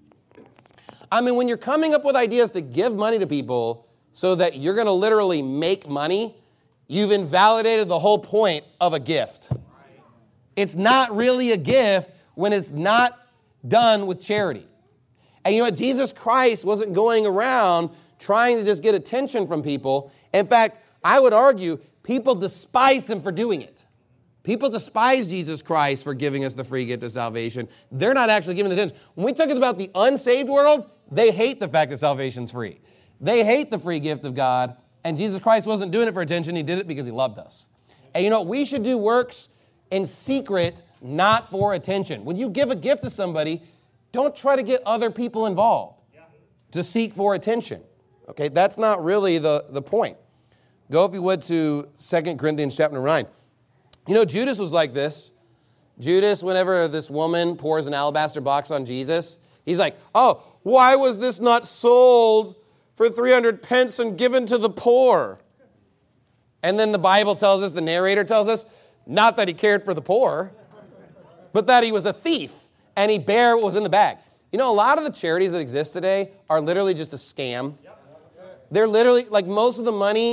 [SPEAKER 4] I mean, when you're coming up with ideas to give money to people so that you're going to literally make money, you've invalidated the whole point of a gift. It's not really a gift when it's not done with charity. And you know what? Jesus Christ wasn't going around trying to just get attention from people. In fact, I would argue people despised him for doing it. People despise Jesus Christ for giving us the free gift of salvation. They're not actually giving the attention. When we talk about the unsaved world, they hate the fact that salvation's free. They hate the free gift of God. And Jesus Christ wasn't doing it for attention. He did it because he loved us. And you know, we should do works in secret, not for attention. When you give a gift to somebody, don't try to get other people involved to seek for attention. Okay, that's not really the point. Go, if you would, to 2 Corinthians chapter 9. You know, Judas was like this. Judas, whenever this woman pours an alabaster box on Jesus, he's like, oh, why was this not sold for 300 pence and given to the poor? And then the Bible tells us, the narrator tells us, not that he cared for the poor, but that he was a thief and he bare what was in the bag. You know, a lot of the charities that exist today are literally just a scam. They're literally, like, most of the money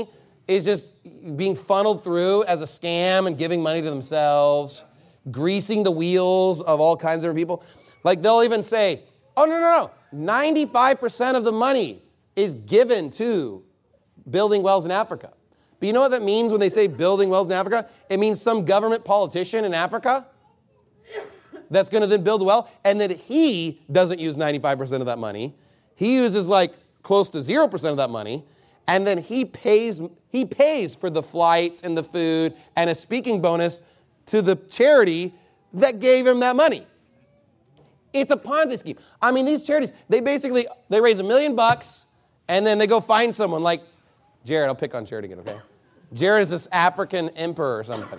[SPEAKER 4] is just being funneled through as a scam and giving money to themselves, greasing the wheels of all kinds of different people. Like they'll even say, oh, no. 95% of the money is given to building wells in Africa. But you know what that means when they say building wells in Africa? It means some government politician in Africa that's going to then build a well, and that he doesn't use 95% of that money. He uses like close to 0% of that money, and then he pays for the flights and the food and a speaking bonus to the charity that gave him that money. It's a Ponzi scheme. I mean, these charities, they raise $1 million, and then they go find someone like Jared. I'll pick on Jared again, okay? Jared is this African emperor or something.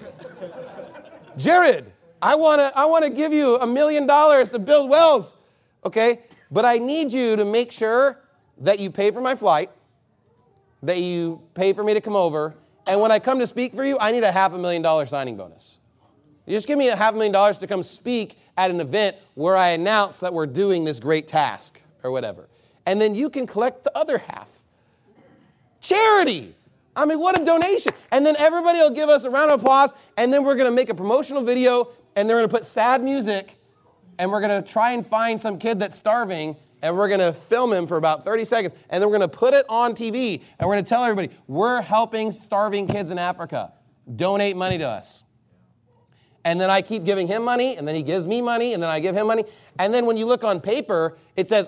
[SPEAKER 4] Jared, I want to give you $1 million to build wells, okay? But I need you to make sure that you pay for my flight, that you pay for me to come over, and when I come to speak for you, I need a $500,000 signing bonus. You just give me $500,000 to come speak at an event where I announce that we're doing this great task or whatever. And then you can collect the other half. Charity. I mean, what a donation. And then everybody will give us a round of applause, and then we're going to make a promotional video, and they're going to put sad music, and we're going to try and find some kid that's starving, and we're going to film him for about 30 seconds, and then we're going to put it on TV, and we're going to tell everybody, we're helping starving kids in Africa. Donate money to us. And then I keep giving him money, and then he gives me money, and then I give him money. And then when you look on paper, it says,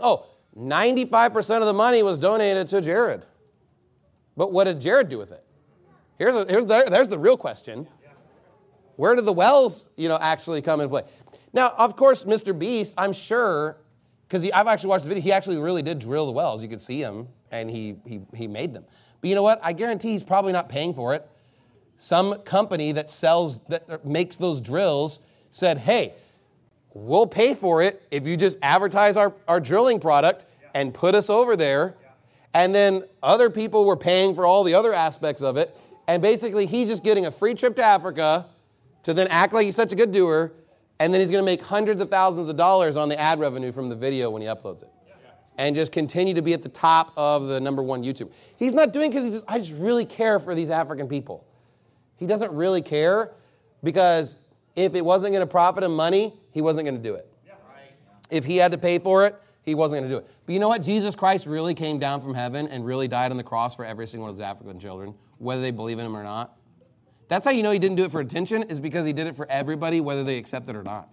[SPEAKER 4] 95% of the money was donated to Jared. But what did Jared do with it? There's the real question. Where did the wells, actually come into play? Now, of course, Mr. Beast, I'm sure, because I've actually watched the video, he actually really did drill the wells. You could see him, and he made them. But you know what? I guarantee he's probably not paying for it. Some company that makes those drills said, hey, we'll pay for it if you just advertise our drilling product and put us over there. And then other people were paying for all the other aspects of it. And basically, he's just getting a free trip to Africa to then act like he's such a good doer. And then he's going to make hundreds of thousands of dollars on the ad revenue from the video when he uploads it. And just continue to be at the top of the number one YouTuber. He's not doing it because I just really care for these African people. He doesn't really care because if it wasn't going to profit him money, he wasn't going to do it. If he had to pay for it, he wasn't going to do it. But you know what? Jesus Christ really came down from heaven and really died on the cross for every single one of those African children, whether they believe in him or not. That's how you know he didn't do it for attention, is because he did it for everybody, whether they accept it or not.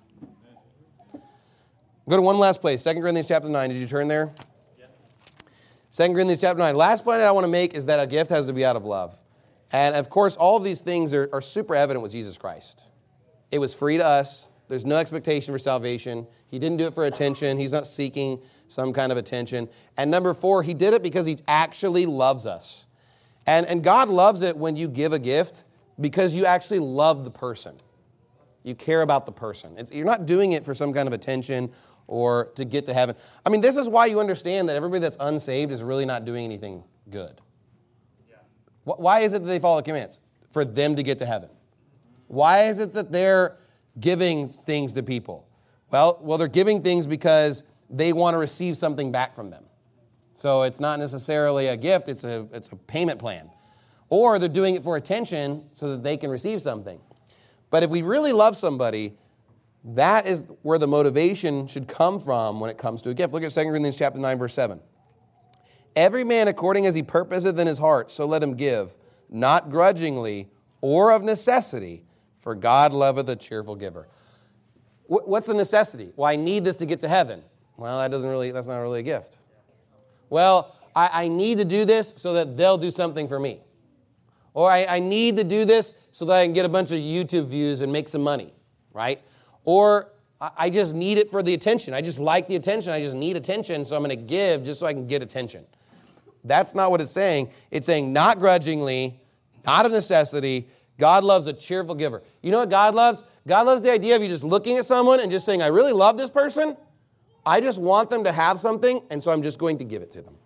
[SPEAKER 4] Go to one last place, 2 Corinthians chapter 9. Did you turn there? 2 Corinthians chapter 9. Last point I want to make is that a gift has to be out of love. And, of course, all of these things are super evident with Jesus Christ. It was free to us. There's no expectation for salvation. He didn't do it for attention. He's not seeking some kind of attention. And number 4, he did it because he actually loves us. And God loves it when you give a gift because you actually love the person. You care about the person. You're not doing it for some kind of attention or to get to heaven. I mean, this is why you understand that everybody that's unsaved is really not doing anything good. Why is it that they follow the commands? For them to get to heaven. Why is it that they're giving things to people? Well, they're giving things because they want to receive something back from them. So it's not necessarily a gift, it's a payment plan. Or they're doing it for attention so that they can receive something. But if we really love somebody, that is where the motivation should come from when it comes to a gift. Look at 2 Corinthians chapter 9, verse 7. Every man according as he purposeth in his heart, so let him give, not grudgingly or of necessity, for God loveth a cheerful giver. What's the necessity? Well, I need this to get to heaven. Well, that's not really a gift. Well, I need to do this so that they'll do something for me. Or I need to do this so that I can get a bunch of YouTube views and make some money, right? Or I just need it for the attention. I just like the attention. I just need attention, so I'm going to give just so I can get attention. That's not what it's saying. It's saying not grudgingly, not of necessity. God loves a cheerful giver. You know what God loves? God loves the idea of you just looking at someone and just saying, I really love this person. I just want them to have something, and so I'm just going to give it to them.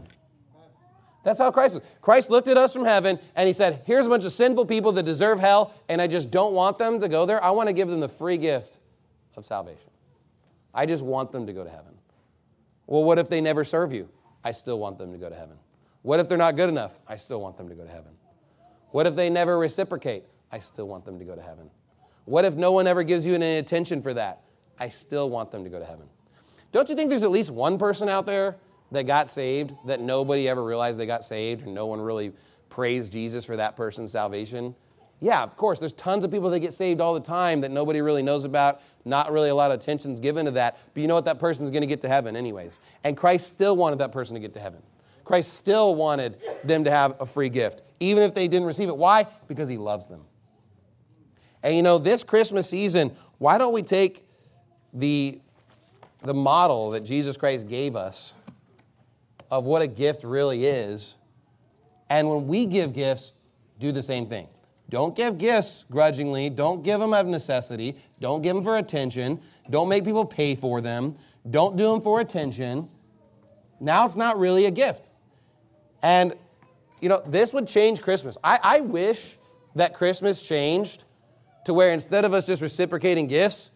[SPEAKER 4] That's how Christ was. Christ looked at us from heaven, and he said, here's a bunch of sinful people that deserve hell, and I just don't want them to go there. I want to give them the free gift of salvation. I just want them to go to heaven. Well, what if they never serve you? I still want them to go to heaven. What if they're not good enough? I still want them to go to heaven. What if they never reciprocate? I still want them to go to heaven. What if no one ever gives you any attention for that? I still want them to go to heaven. Don't you think there's at least one person out there that got saved that nobody ever realized they got saved and no one really praised Jesus for that person's salvation? Yeah, of course, there's tons of people that get saved all the time that nobody really knows about. Not really a lot of attention's given to that. But you know what? That person's going to get to heaven anyways. And Christ still wanted that person to get to heaven. Christ still wanted them to have a free gift, even if they didn't receive it. Why? Because he loves them. And you know, this Christmas season, why don't we take the model that Jesus Christ gave us of what a gift really is, and when we give gifts, do the same thing. Don't give gifts grudgingly. Don't give them out of necessity. Don't give them for attention. Don't make people pay for them. Don't do them for attention. Now it's not really a gift. And, you know, this would change Christmas. I wish that Christmas changed to where instead of us just reciprocating gifts,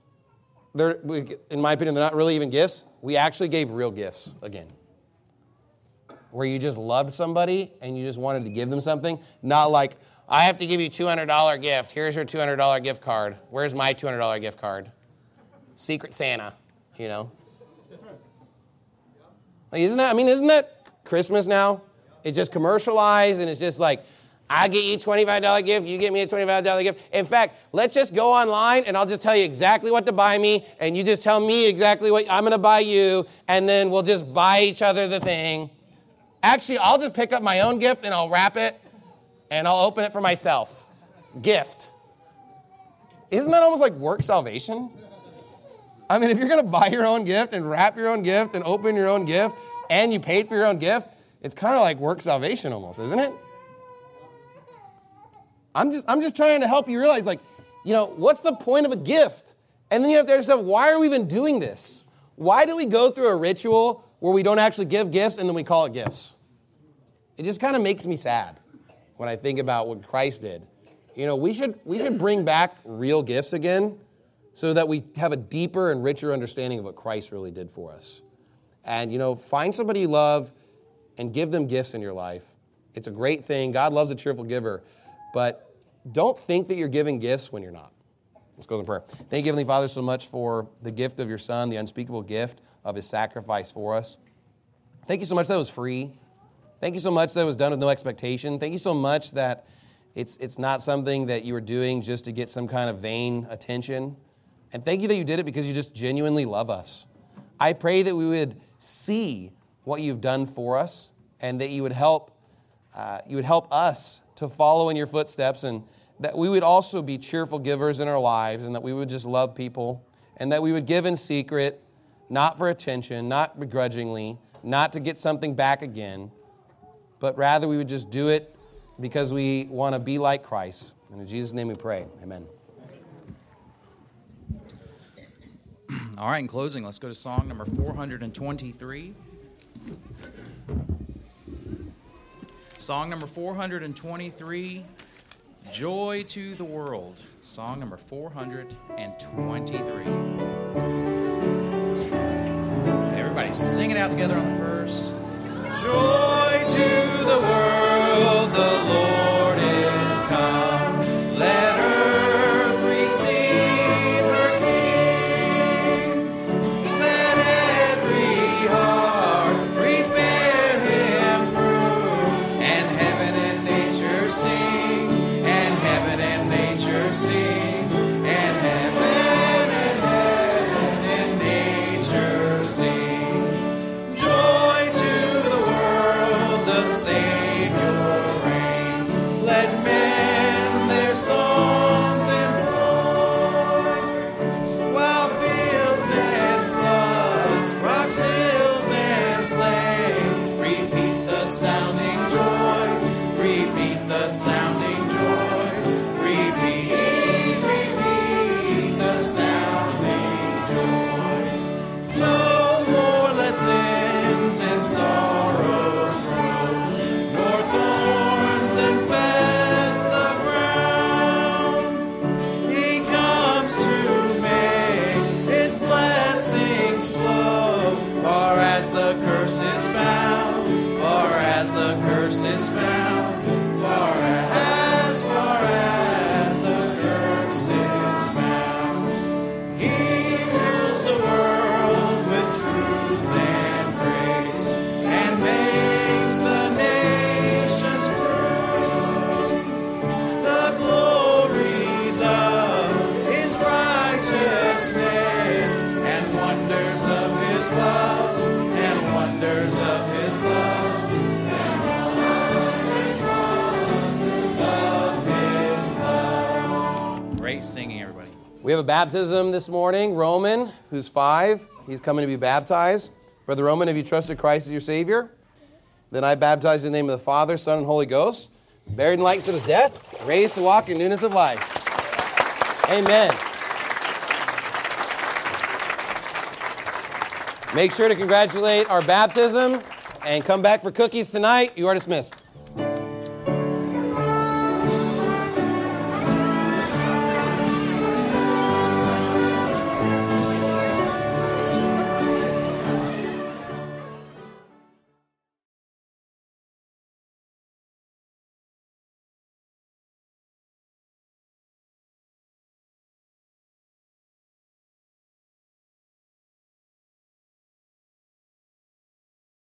[SPEAKER 4] in my opinion, they're not really even gifts. We actually gave real gifts again. Where you just loved somebody and you just wanted to give them something. Not like, I have to give you a $200 gift. Here's your $200 gift card. Where's my $200 gift card? Secret Santa, you know. Like, isn't that Christmas now? It's just commercialized and it's just like, I get you a $25 gift, you get me a $25 gift. In fact, let's just go online and I'll just tell you exactly what to buy me and you just tell me exactly what I'm going to buy you and then we'll just buy each other the thing. Actually, I'll just pick up my own gift and I'll wrap it and I'll open it for myself. Gift. Isn't that almost like work salvation? I mean, if you're going to buy your own gift and wrap your own gift and open your own gift and you paid for your own gift, it's kind of like work salvation almost, isn't it? I'm just trying to help you realize, like, you know, what's the point of a gift? And then you have to ask yourself, why are we even doing this? Why do we go through a ritual where we don't actually give gifts and then we call it gifts? It just kind of makes me sad when I think about what Christ did. You know, we should bring back real gifts again so that we have a deeper and richer understanding of what Christ really did for us. And, you know, find somebody you love and give them gifts in your life. It's a great thing. God loves a cheerful giver. But don't think that you're giving gifts when you're not. Let's go in prayer. Thank you, Heavenly Father, so much for the gift of your Son, the unspeakable gift of his sacrifice for us. Thank you so much that it was free. Thank you so much that it was done with no expectation. Thank you so much that it's not something that you were doing just to get some kind of vain attention. And thank you that you did it because you just genuinely love us. I pray that we would see what you've done for us and that you would help us to follow in your footsteps, and that we would also be cheerful givers in our lives, and that we would just love people, and that we would give in secret, not for attention, not begrudgingly, not to get something back again, but rather we would just do it because we want to be like Christ. And in Jesus' name we pray. Amen.
[SPEAKER 1] All right, in closing, let's go to song number 423. Song number 423, Joy to the World. Song number 423. Everybody sing it out together on the verse. Joy to the world, the Lord is come. Let earth receive her King. Let every heart prepare him through. And heaven and nature sing. And heaven and nature sing. And heaven and nature sing. Joy to the world. great singing, everybody.
[SPEAKER 4] We have a baptism this morning. Roman, who's 5, he's coming to be baptized. Brother Roman, have you trusted Christ as your Savior? Then I baptize in the name of the Father, Son, and Holy Ghost, buried in likeness of his death, raised to walk in newness of life. Amen. Make sure to congratulate our baptism and come back for cookies tonight. You are dismissed.